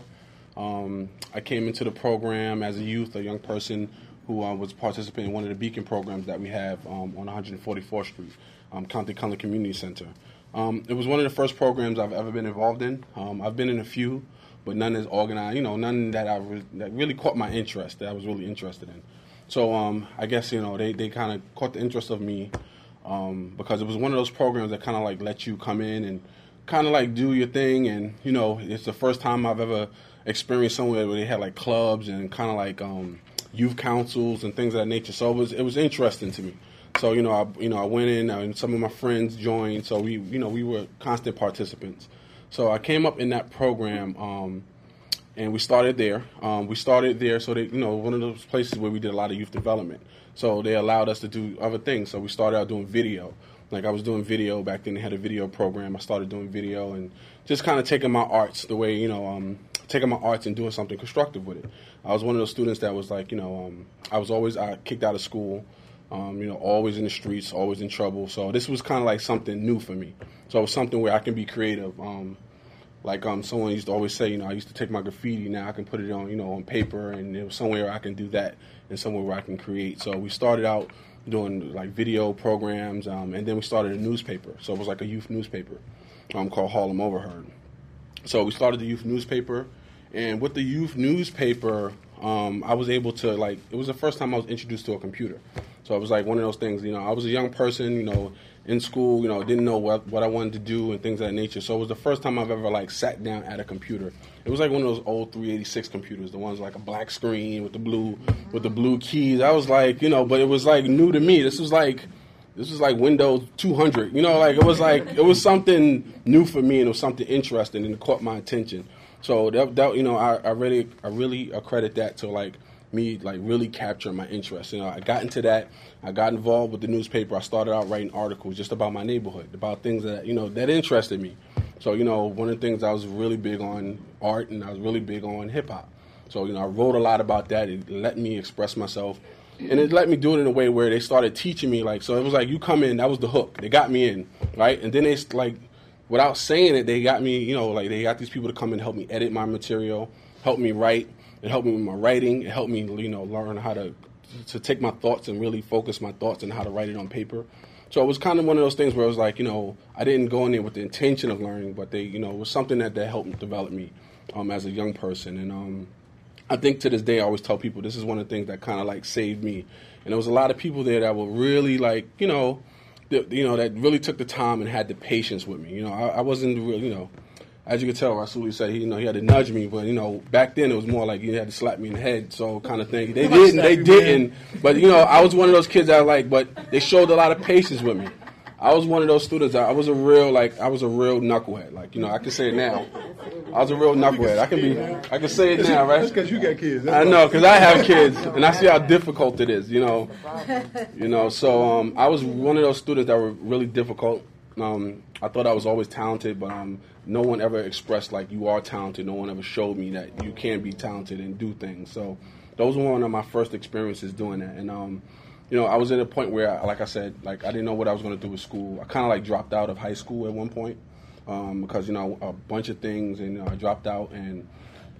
S9: Um, I came into the program as a youth, a young person who uh, was participating in one of the Beacon programs that we have um, on one forty-fourth Street, um, County Cullen Community Center. Um, it was one of the first programs I've ever been involved in. Um, I've been in a few, but none is organized, you know, none that I re- that really caught my interest, that I was really interested in. So um, I guess, you know, they, they kind of caught the interest of me um, because it was one of those programs that kind of like let you come in and kind of like do your thing. And, you know, it's the first time I've ever experienced somewhere where they had like clubs and kind of like um, youth councils and things of that nature. So it was it was interesting to me. So, you know, I, you know, I went in and some of my friends joined. So we, you know, we were constant participants. So I came up in that program, um, and we started there. Um, we started there so that, you know, one of those places where we did a lot of youth development. So they allowed us to do other things. So we started out doing video. Like I was doing video back then. They had a video program. I started doing video and just kind of taking my arts the way, you know, um, taking my arts and doing something constructive with it. I was one of those students that was like, you know, um, I was always uh, kicked out of school. Um, you know, always in the streets, always in trouble. So this was kind of like something new for me. So it was something where I can be creative. Um, like um, someone used to always say, you know, I used to take my graffiti. Now I can put it on, you know, on paper, and it was somewhere I can do that and somewhere where I can create. So we started out doing like video programs, um, and then we started a newspaper. So it was like a youth newspaper um, called Harlem Overheard. So we started the youth newspaper, and with the youth newspaper, um, I was able to like, it was the first time I was introduced to a computer. So it was like one of those things, you know, I was a young person, you know, in school, you know, didn't know what, what I wanted to do and things of that nature. So it was the first time I've ever, like, sat down at a computer. It was like one of those old three eighty-six computers, the ones like a black screen with the blue with the blue keys. I was like, you know, but it was, like, new to me. This was like, this was like Windows two hundred. You know, like, it was like, it was something new for me, and it was something interesting, and it caught my attention. So, that, that you know, I, I really I really accredit that to, like, me like really capturing my interest. You know, I got into that. I got involved with the newspaper. I started out writing articles just about my neighborhood, about things that, you know, that interested me. So, you know, one of the things I was really big on art, and I was really big on hip hop. So, you know, I wrote a lot about that. It let me express myself, and it let me do it in a way where they started teaching me. Like, so it was like, you come in, that was the hook. They got me in, right? And then they like, without saying it, they got me. You know, like they got these people to come and help me edit my material, help me write. It helped me with my writing. It helped me, you know, learn how to to take my thoughts and really focus my thoughts and how to write it on paper. So it was kind of one of those things where it was like, you know, I didn't go in there with the intention of learning, but they, you know, it was something that, that helped develop me um, as a young person. And um, I think to this day, I always tell people this is one of the things that kind of like saved me. And there was a lot of people there that were really like, you know, the, you know, that really took the time and had the patience with me. You know, I, I wasn't real, you know. As you can tell, Rasuli said he, you know, he had to nudge me, but you know, back then it was more like you had to slap me in the head, so kind of thing. They didn't, they didn't, but you know, I was one of those kids that like, but they showed a lot of patience with me. I was one of those students. I was a real, like, I was a real knucklehead. Like, you know, I can say it now. I was a real knucklehead. I can be, I can say it now, right?
S3: That's because you got kids. That's
S9: I know, because I have kids, and I see how difficult it is. You know, you know. So um, I was one of those students that were really difficult. Um, I thought I was always talented, but um, no one ever expressed like you are talented. No one ever showed me that you can be talented and do things. So those were one of my first experiences doing that. And um, you know, I was at a point where, like I said, like I didn't know what I was going to do with school. I kind of like dropped out of high school at one point um, because you know a bunch of things, and you know, I dropped out. And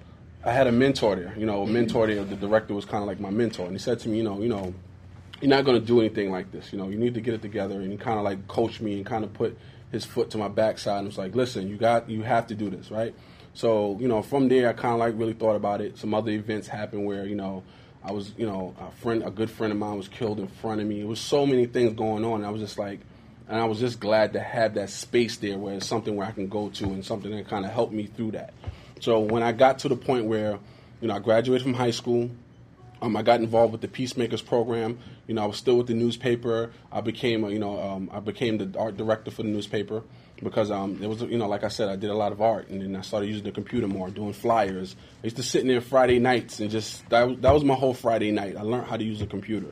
S9: I had a mentor there. You know, a mentor there. The director was kind of like my mentor, and he said to me, you know, you know. You're not going to do anything like this. You know, you need to get it together. And he kind of like coached me and kind of put his foot to my backside and was like, listen, you got, you have to do this, right? So, you know, from there, I kind of like really thought about it. Some other events happened where, you know, I was, you know, a friend, a good friend of mine was killed in front of me. It was so many things going on. And I was just like, and I was just glad to have that space there where it's something where I can go to and something that kind of helped me through that. So when I got to the point where, you know, I graduated from high school, Um, I got involved with the Peacemakers program. You know, I was still with the newspaper. I became, a, you know, um, I became the art director for the newspaper because um, it was, you know, like I said, I did a lot of art, and then I started using the computer more, doing flyers. I used to sit in there Friday nights and just that, that was my whole Friday night. I learned how to use a computer.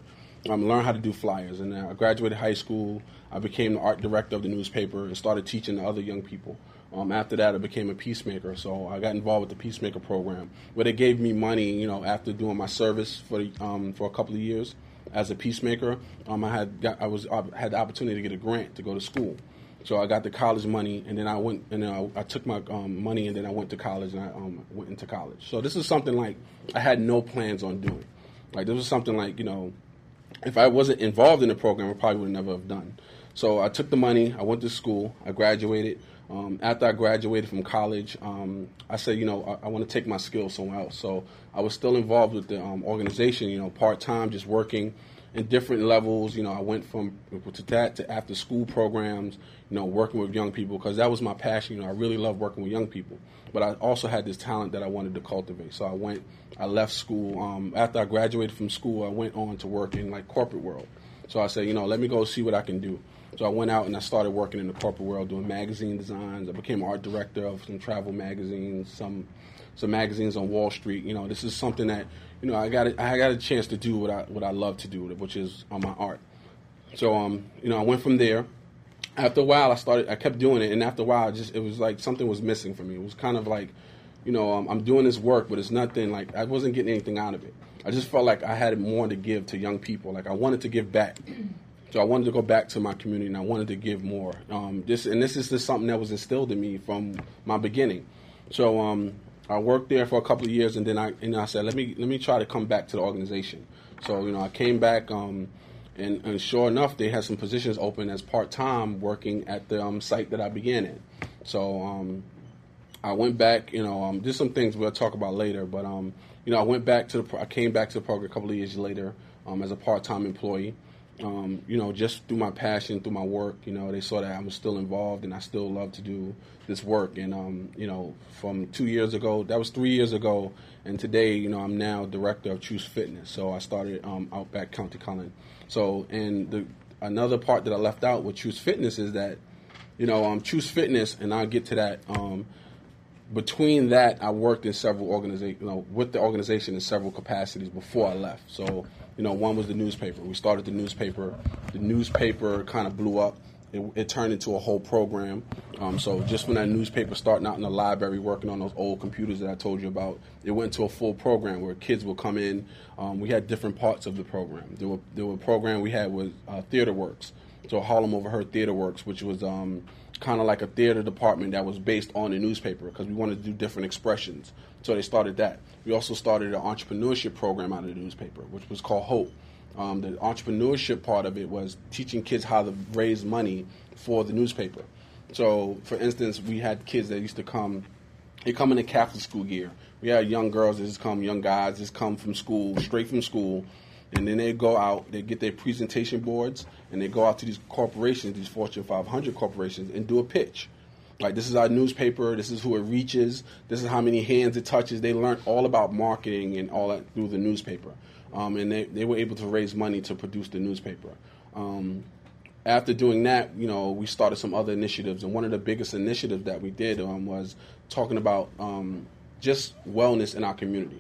S9: um, learn how to do flyers. And I graduated high school. I became the art director of the newspaper and started teaching the other young people. Um, after that, I became a peacemaker, so I got involved with the peacemaker program, where they gave me money, you know, after doing my service for the, um, for a couple of years as a peacemaker. Um, I had got, I was I had the opportunity to get a grant to go to school, so I got the college money, and then I went and then I, I took my um, money, and then I went to college, and I um, went into college. So this is something like I had no plans on doing. Like this was something like, you know, if I wasn't involved in the program, I probably would never have done. So I took the money, I went to school, I graduated. Um, after I graduated from college, um, I said, you know, I, I want to take my skills somewhere else. So I was still involved with the um, organization, you know, part-time, just working in different levels. You know, I went from to that to after-school programs, you know, working with young people, because that was my passion. You know, I really love working with young people. But I also had this talent that I wanted to cultivate. So I went, I left school. Um, after I graduated from school, I went on to work in, like, corporate world. So I said, you know, let me go see what I can do. So I went out and I started working in the corporate world doing magazine designs. I became art director of some travel magazines, some some magazines on Wall Street. You know, this is something that, you know, I got a, I got a chance to do what I what I love to do, which is on my art. So um, you know, I went from there. After a while, I started. I kept doing it, and after a while, just it was like something was missing for me. It was kind of like, you know, um, I'm doing this work, but it's nothing like I wasn't getting anything out of it. I just felt like I had more to give to young people. Like I wanted to give back. So I wanted to go back to my community, and I wanted to give more. Um, this and this is just something that was instilled in me from my beginning. So um, I worked there for a couple of years, and then I and I said, let me let me try to come back to the organization. So you know, I came back, um, and, and sure enough, they had some positions open as part time, working at the um, site that I began in. So um, I went back. You know, um, there's some things we'll talk about later, but um, you know, I went back to the. I came back to the program a couple of years later um, as a part time employee. Um, you know, just through my passion, through my work, you know, they saw that I was still involved and I still love to do this work. And, um, you know, from two years ago, that was three years ago, and today, you know, I'm now director of Choose Fitness. So I started um, out back County Cullen. So, and the another part that I left out with Choose Fitness is that, you know, um, Choose Fitness, and I'll get to that, um, between that, I worked in several organizations, you know, with the organization in several capacities before I left. So, you know, one was the newspaper. We started the newspaper. The newspaper kind of blew up. It, it turned into a whole program. Um, so just when that newspaper starting out in the library working on those old computers that I told you about, it went to a full program where kids would come in. Um, we had different parts of the program. There were, there were a program we had was uh, Theater Works. So Harlem Overheard Theater Works, which was um, kind of like a theater department that was based on the newspaper because we wanted to do different expressions. So they started that. We also started an entrepreneurship program out of the newspaper, which was called Hope. Um, the entrepreneurship part of it was teaching kids how to raise money for the newspaper. So, for instance, we had kids that used to come, they come in the Catholic school gear. We had young girls that just come, young guys that just come from school, straight from school, and then they go out, they get their presentation boards, and they go out to these corporations, these Fortune five hundred corporations, and do a pitch. Like, this is our newspaper, this is who it reaches, this is how many hands it touches. They learned all about marketing and all that through the newspaper. Um, and they, they were able to raise money to produce the newspaper. Um, after doing that, you know, we started some other initiatives. And one of the biggest initiatives that we did um, was talking about um, just wellness in our community.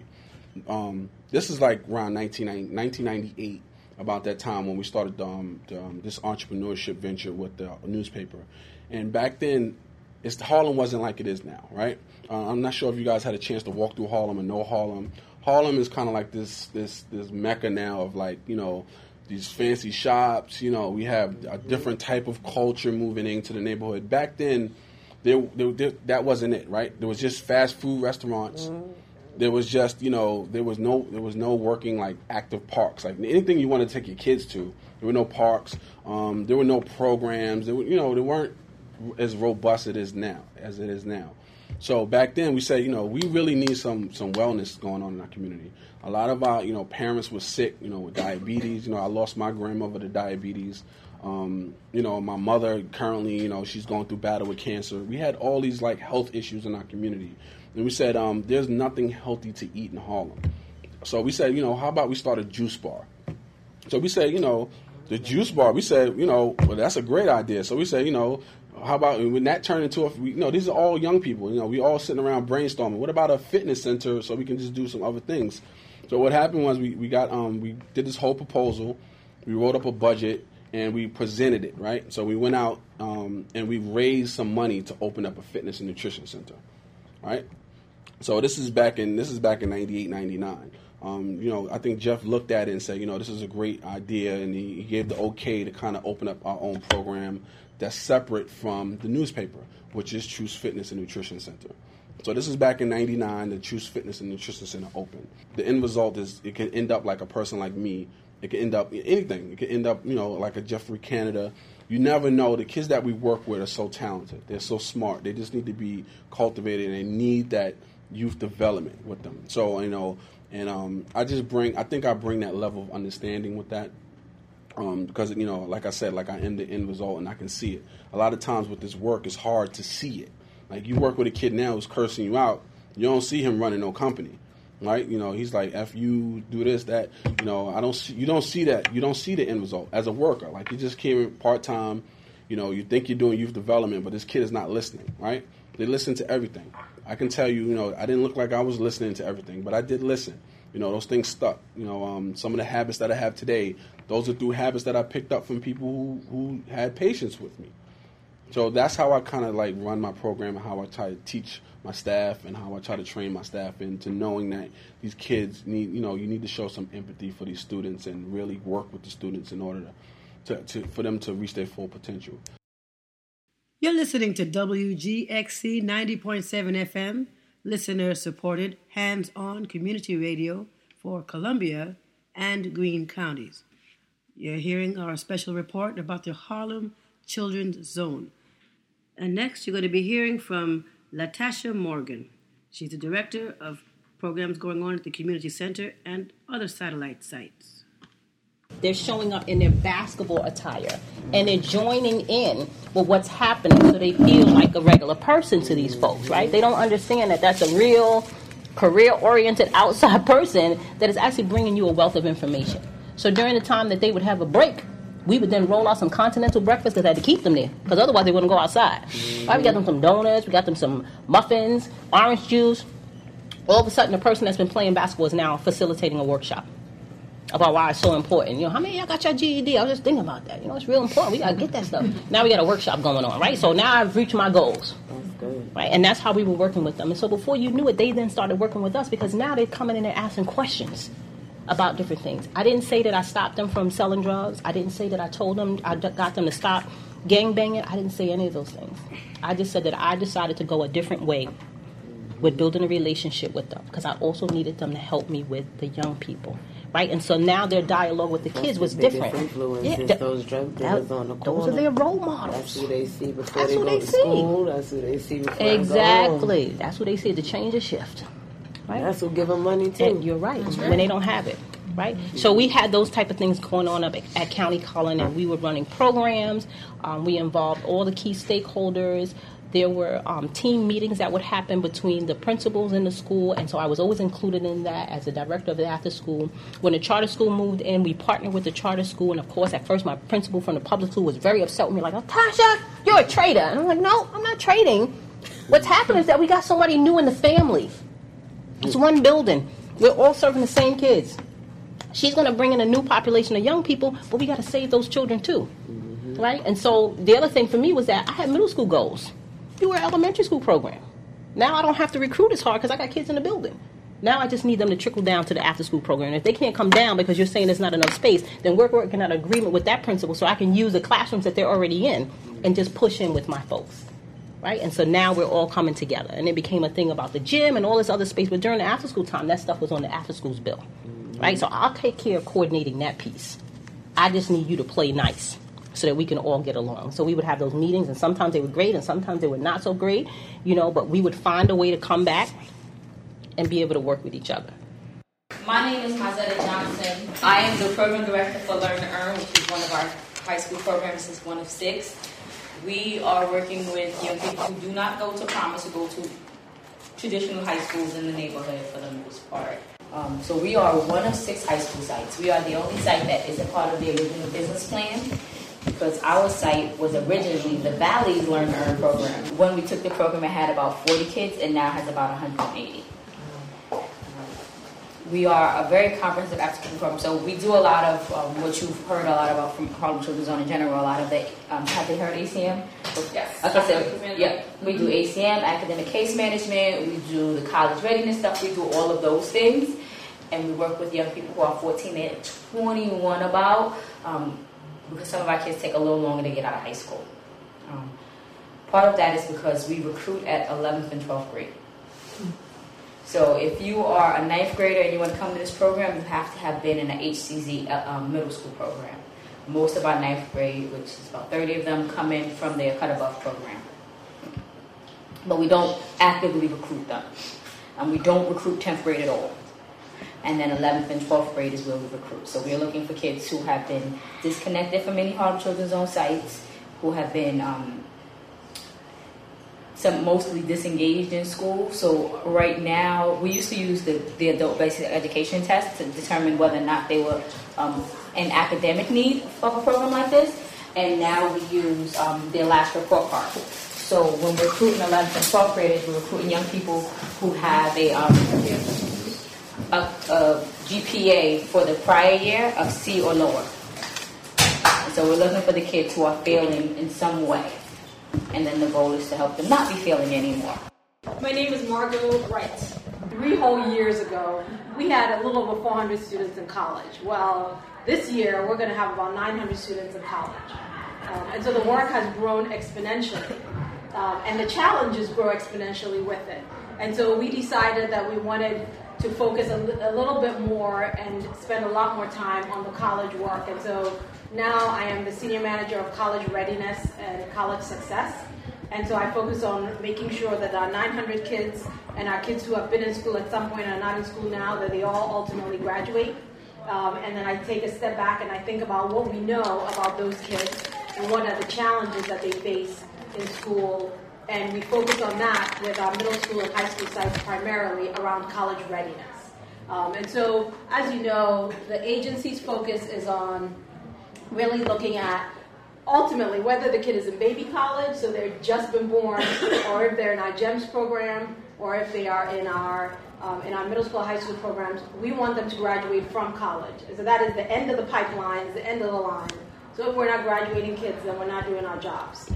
S9: Um, this is like around nineteen ninety-eight, about that time when we started um, the, um, this entrepreneurship venture with the newspaper. And back then, it's, Harlem wasn't like it is now, right? Uh, I'm not sure if you guys had a chance to walk through Harlem and know Harlem. Harlem is kind of like this this this mecca now of, like, you know, these fancy shops. You know, we have a different type of culture moving into the neighborhood. Back then, there, there, there that wasn't it, right? There was just fast food restaurants. Mm-hmm. There was just, you know, there was no there was no working, like, active parks. Like, anything you want to take your kids to, there were no parks. Um, there were no programs. There were, you know, they weren't as robust it is now as it is now. So back then we said, you know, we really need some some wellness going on in our community. A lot of our, you know, parents were sick, you know, with diabetes. You know, I lost my grandmother to diabetes. Um, you know, my mother currently, you know, she's going through battle with cancer. We had all these, like, health issues in our community. And we said, um, there's nothing healthy to eat in Harlem. So we said, you know, how about we start a juice bar? So we said, you know, the juice bar, we said, you know, well, that's a great idea. So we said, you know, how about when that turned into a, you know, these are all young people, you know, we all sitting around brainstorming. What about a fitness center so we can just do some other things? So what happened was we, we got, um, we did this whole proposal. we wrote up a budget, and we presented it, right? So we went out um, and we raised some money to open up a fitness and nutrition center, right? So this is back in this is back in ninety-eight, ninety-nine. Um, you know, I think Jeff looked at it and said, you know, this is a great idea, and he, he gave the okay to kind of open up our own program that's separate from the newspaper, which is Truce Fitness and Nutrition Center. So this is back in ninety-nine, the Truce Fitness and Nutrition Center opened. The end result is it can end up like a person like me. It can end up anything. It can end up, you know, like a Jeffrey Canada. You never know. The kids that we work with are so talented. They're so smart. They just need to be cultivated, and they need that youth development with them. So, you know, and um, I just bring, I think I bring that level of understanding with that. Um, because, you know, like I said, like I am the end result and I can see it. A lot of times with this work, it's hard to see it. Like you work with a kid now who's cursing you out, you don't see him running no company, right? You know, he's like, F you, do this, that. You know, I don't see, you don't see that. You don't see the end result as a worker. Like you just came in part-time, you know, you think you're doing youth development, but this kid is not listening, right? They listen to everything. I can tell you, you know, I didn't look like I was listening to everything, but I did listen. You know, those things stuck. You know, um, some of the habits that I have today, those are through habits that I picked up from people who, who had patience with me. So that's how I kind of like run my program and how I try to teach my staff and how I try to train my staff into knowing that these kids need, you know, you need to show some empathy for these students and really work with the students in order to, to, to for them to reach their full potential.
S2: You're listening to W G X C ninety point seven F M, listener-supported, hands-on community radio for Columbia and Greene counties. You're hearing our special report about the Harlem Children's Zone. And next, you're going to be hearing from Latasha Morgan. She's the director of programs going on at the community center and other satellite sites.
S10: They're showing up in their basketball attire, and they're joining in with what's happening so they feel like a regular person to these folks, right? They don't understand that that's a real career-oriented outside person that is actually bringing you a wealth of information. So during the time that they would have a break, we would then roll out some continental breakfast because I had to keep them there, because otherwise they wouldn't go outside. Mm-hmm. Right? We got them some donuts, we got them some muffins, orange juice. All of a sudden, the person that's been playing basketball is now facilitating a workshop about why it's so important. You know, how many of y'all got your G E D? I was just thinking about that. You know, it's real important. We got to get that stuff. Now we got a workshop going on, right? So now I've reached my goals. That's good. Right? And that's how we were working with them. And so before you knew it, they then started working with us because now they're coming in and asking questions about different things. I didn't say that I stopped them from selling drugs. I didn't say that I told them, I got them to stop gangbanging. I didn't say any of those things. I just said that I decided to go a different way with building a relationship with them because I also needed them to help me with the young people. Right, and so now their dialogue with the That's kids was
S11: the
S10: different.
S11: Influence yeah, those drug dealers on the corner.
S10: Those are their role models.
S11: That's who they see before
S10: That's
S11: they go to
S10: see.
S11: school. That's who they see before
S10: exactly.
S11: they go home.
S10: That's who they see. The change a shift. Right.
S11: That's who give them money too.
S10: And you're right. right. When they don't have it. Right. Mm-hmm. So we had those type of things going on up at, at County Cullen, and we were running programs. Um, we involved all the key stakeholders. There were um, team meetings that would happen between the principals in the school, and so I was always included in that as the director of the after school. When the charter school moved in, we partnered with the charter school, and of course, at first, my principal from the public school was very upset with me, like, Natasha, you're a traitor. And I'm like, no, I'm not trading. What's happened is that we got somebody new in the family. It's one building. We're all serving the same kids. She's going to bring in a new population of young people, but we got to save those children too, mm-hmm. right? And so the other thing for me was that I had middle school goals. You were an elementary school program. Now I don't have to recruit as hard because I got kids in the building. Now I just need them to trickle down to the after-school program. And if they can't come down because you're saying there's not enough space, then we're working out an agreement with that principal so I can use the classrooms that they're already in and just push in with my folks. Right? And so now we're all coming together. And it became a thing about the gym and all this other space. But during the after-school time, that stuff was on the after-schools bill. Right? So I'll take care of coordinating that piece. I just need you to play nice so that we can all get along. So we would have those meetings, and sometimes they were great, and sometimes they were not so great, you know, but we would find a way to come back and be able to work with each other.
S12: My name is Mazetta Johnson. I am the program director for Learn to Earn, which is one of our high school programs. It's one of six. We are working with young people who do not go to Promise or go to traditional high schools in the neighborhood for the most part.
S13: Um, so we are one of six high school sites. We are the only site that is a part of the original business plan, because our site was originally the Valley's Learn to Earn program. When we took the program, it had about forty kids, and now has about one hundred eighty.
S12: We are a very comprehensive after-school program. So we do a lot of um, what you've heard a lot about from Harlem Children's Zone in general. A lot of the um, have they heard A C M?
S13: Yes.
S12: Okay, so yeah, we do A C M, academic case management. We do the college readiness stuff. We do all of those things, and we work with young people who are fourteen and twenty-one about um, because some of our kids take a little longer to get out of high school. Um, part of that is because we recruit at eleventh and twelfth grade. So if you are a ninth grader and you want to come to this program, you have to have been in an H C Z uh, um, middle school program. Most of our ninth grade, which is about thirty of them, come in from their Cut Above program. But we don't actively recruit them. And we don't recruit tenth grade at all. And then eleventh and twelfth grade is where we recruit. So we're looking for kids who have been disconnected from any Harlem Children's Zone sites, who have been um, some mostly disengaged in school. So right now, we used to use the, the adult basic education test to determine whether or not they were um, in academic need of a program like this. And now we use um, their last report card. So when we're recruiting eleventh and twelfth graders, we're recruiting young people who have a, um, a, a G P A for the prior year of C or lower. So we're looking for the kids who are failing in some way. And then the goal is to help them not be failing anymore.
S14: My name is Margot Wright. Three whole years ago, we had a little over four hundred students in college. Well, this year, we're going to have about nine hundred students in college. Um, and so the work has grown exponentially. Um, and the challenges grow exponentially with it. And so we decided that we wanted to focus a, li- a little bit more and spend a lot more time on the college work. And so now I am the Senior Manager of College Readiness and College Success. And so I focus on making sure that our nine hundred kids and our kids who have been in school at some point and are not in school now, that they all ultimately graduate. Um, and then I take a step back and I think about what we know about those kids and what are the challenges that they face in school. And we focus on that with our middle school and high school sites primarily around college readiness. Um, and so, as you know, the agency's focus is on really looking at ultimately whether the kid is in baby college, so they've just been born, or if they're in our GEMS program, or if they are in our um, in our middle school, high school programs. We want them to graduate from college. So that is the end of the pipeline, the end of the line. So if we're not graduating kids, then we're not doing our jobs.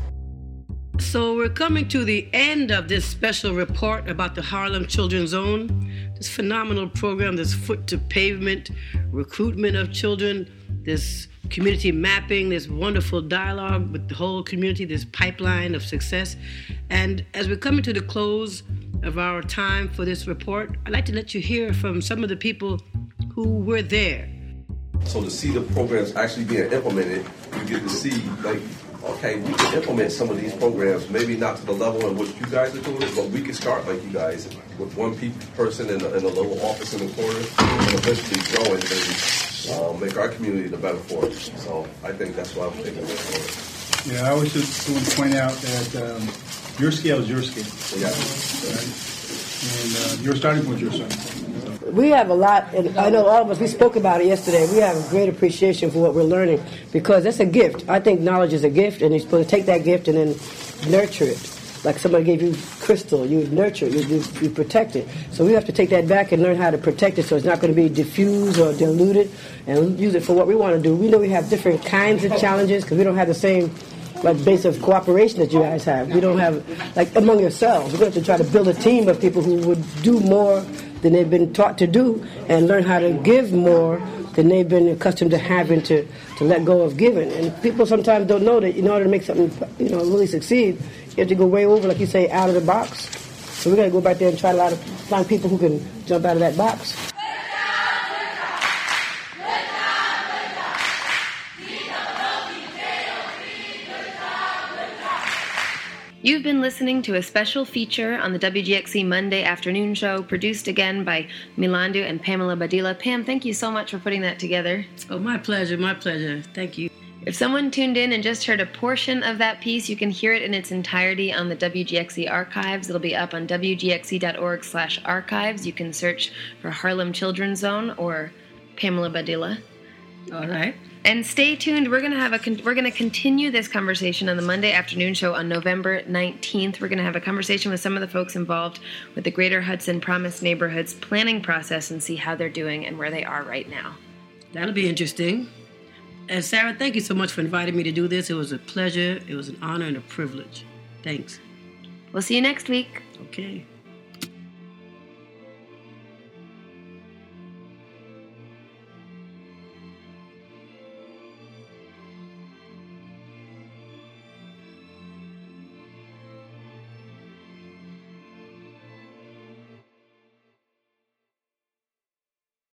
S2: So we're coming to the end of this special report about the Harlem Children's Zone, this phenomenal program, this foot to pavement recruitment of children, this community mapping, this wonderful dialogue with the whole community, this pipeline of success. And as we're coming to the close of our time for this report, I'd like to let you hear from some of the people who were there.
S8: So to see the programs actually being implemented, you get to see, like, okay, we can implement some of these programs, maybe not to the level in which you guys are doing it, but we can start like you guys with one pe- person in a, in a little office in the corner and eventually grow and then uh, make our community the better for it. So I think that's what I'm thinking of for it.
S3: Yeah, I always just want to point out that um, your scale is your scale.
S8: Yeah.
S3: Right? And uh, your starting point is your starting point.
S2: We have a lot, and I know all of us, we spoke about it yesterday, we have a great appreciation for what we're learning because it's a gift. I think knowledge is a gift, and you're supposed to take that gift and then nurture it. Like somebody gave you crystal, you nurture it, you, you, you protect it. So we have to take that back and learn how to protect it so it's not going to be diffused or diluted and use it for what we want to do. We know we have different kinds of challenges because we don't have the same like base of cooperation that you guys have. We don't have, like among yourselves, we're going to have to try to build a team of people who would do more than they've been taught to do and learn how to give more than they've been accustomed to having to, to let go of giving. And people sometimes don't know that in order to make something, you know, really succeed, you have to go way over, like you say, out of the box. So we're going to go back there and try to lot of, find people who can jump out of that box.
S1: You've been listening to a special feature on the W G X C Monday afternoon show, produced again by Milandu and Pamela Badilla. Pam, thank you so much for putting that together.
S2: Oh, my pleasure, my pleasure. Thank you.
S1: If someone tuned in and just heard a portion of that piece, you can hear it in its entirety on the W G X C archives. It'll be up on W G X C dot org slash archives. You can search for Harlem Children's Zone or Pamela Badilla.
S2: All right.
S1: And stay tuned. We're gonna have a con- we're gonna continue this conversation on the Monday afternoon show on November nineteenth. We're gonna have a conversation with some of the folks involved with the Greater Hudson Promise Neighborhoods planning process and see how they're doing and where they are right now.
S2: That'll be interesting. And Sarah, thank you so much for inviting me to do this. It was a pleasure. It was an honor and a privilege. Thanks.
S1: We'll see you next week.
S2: Okay.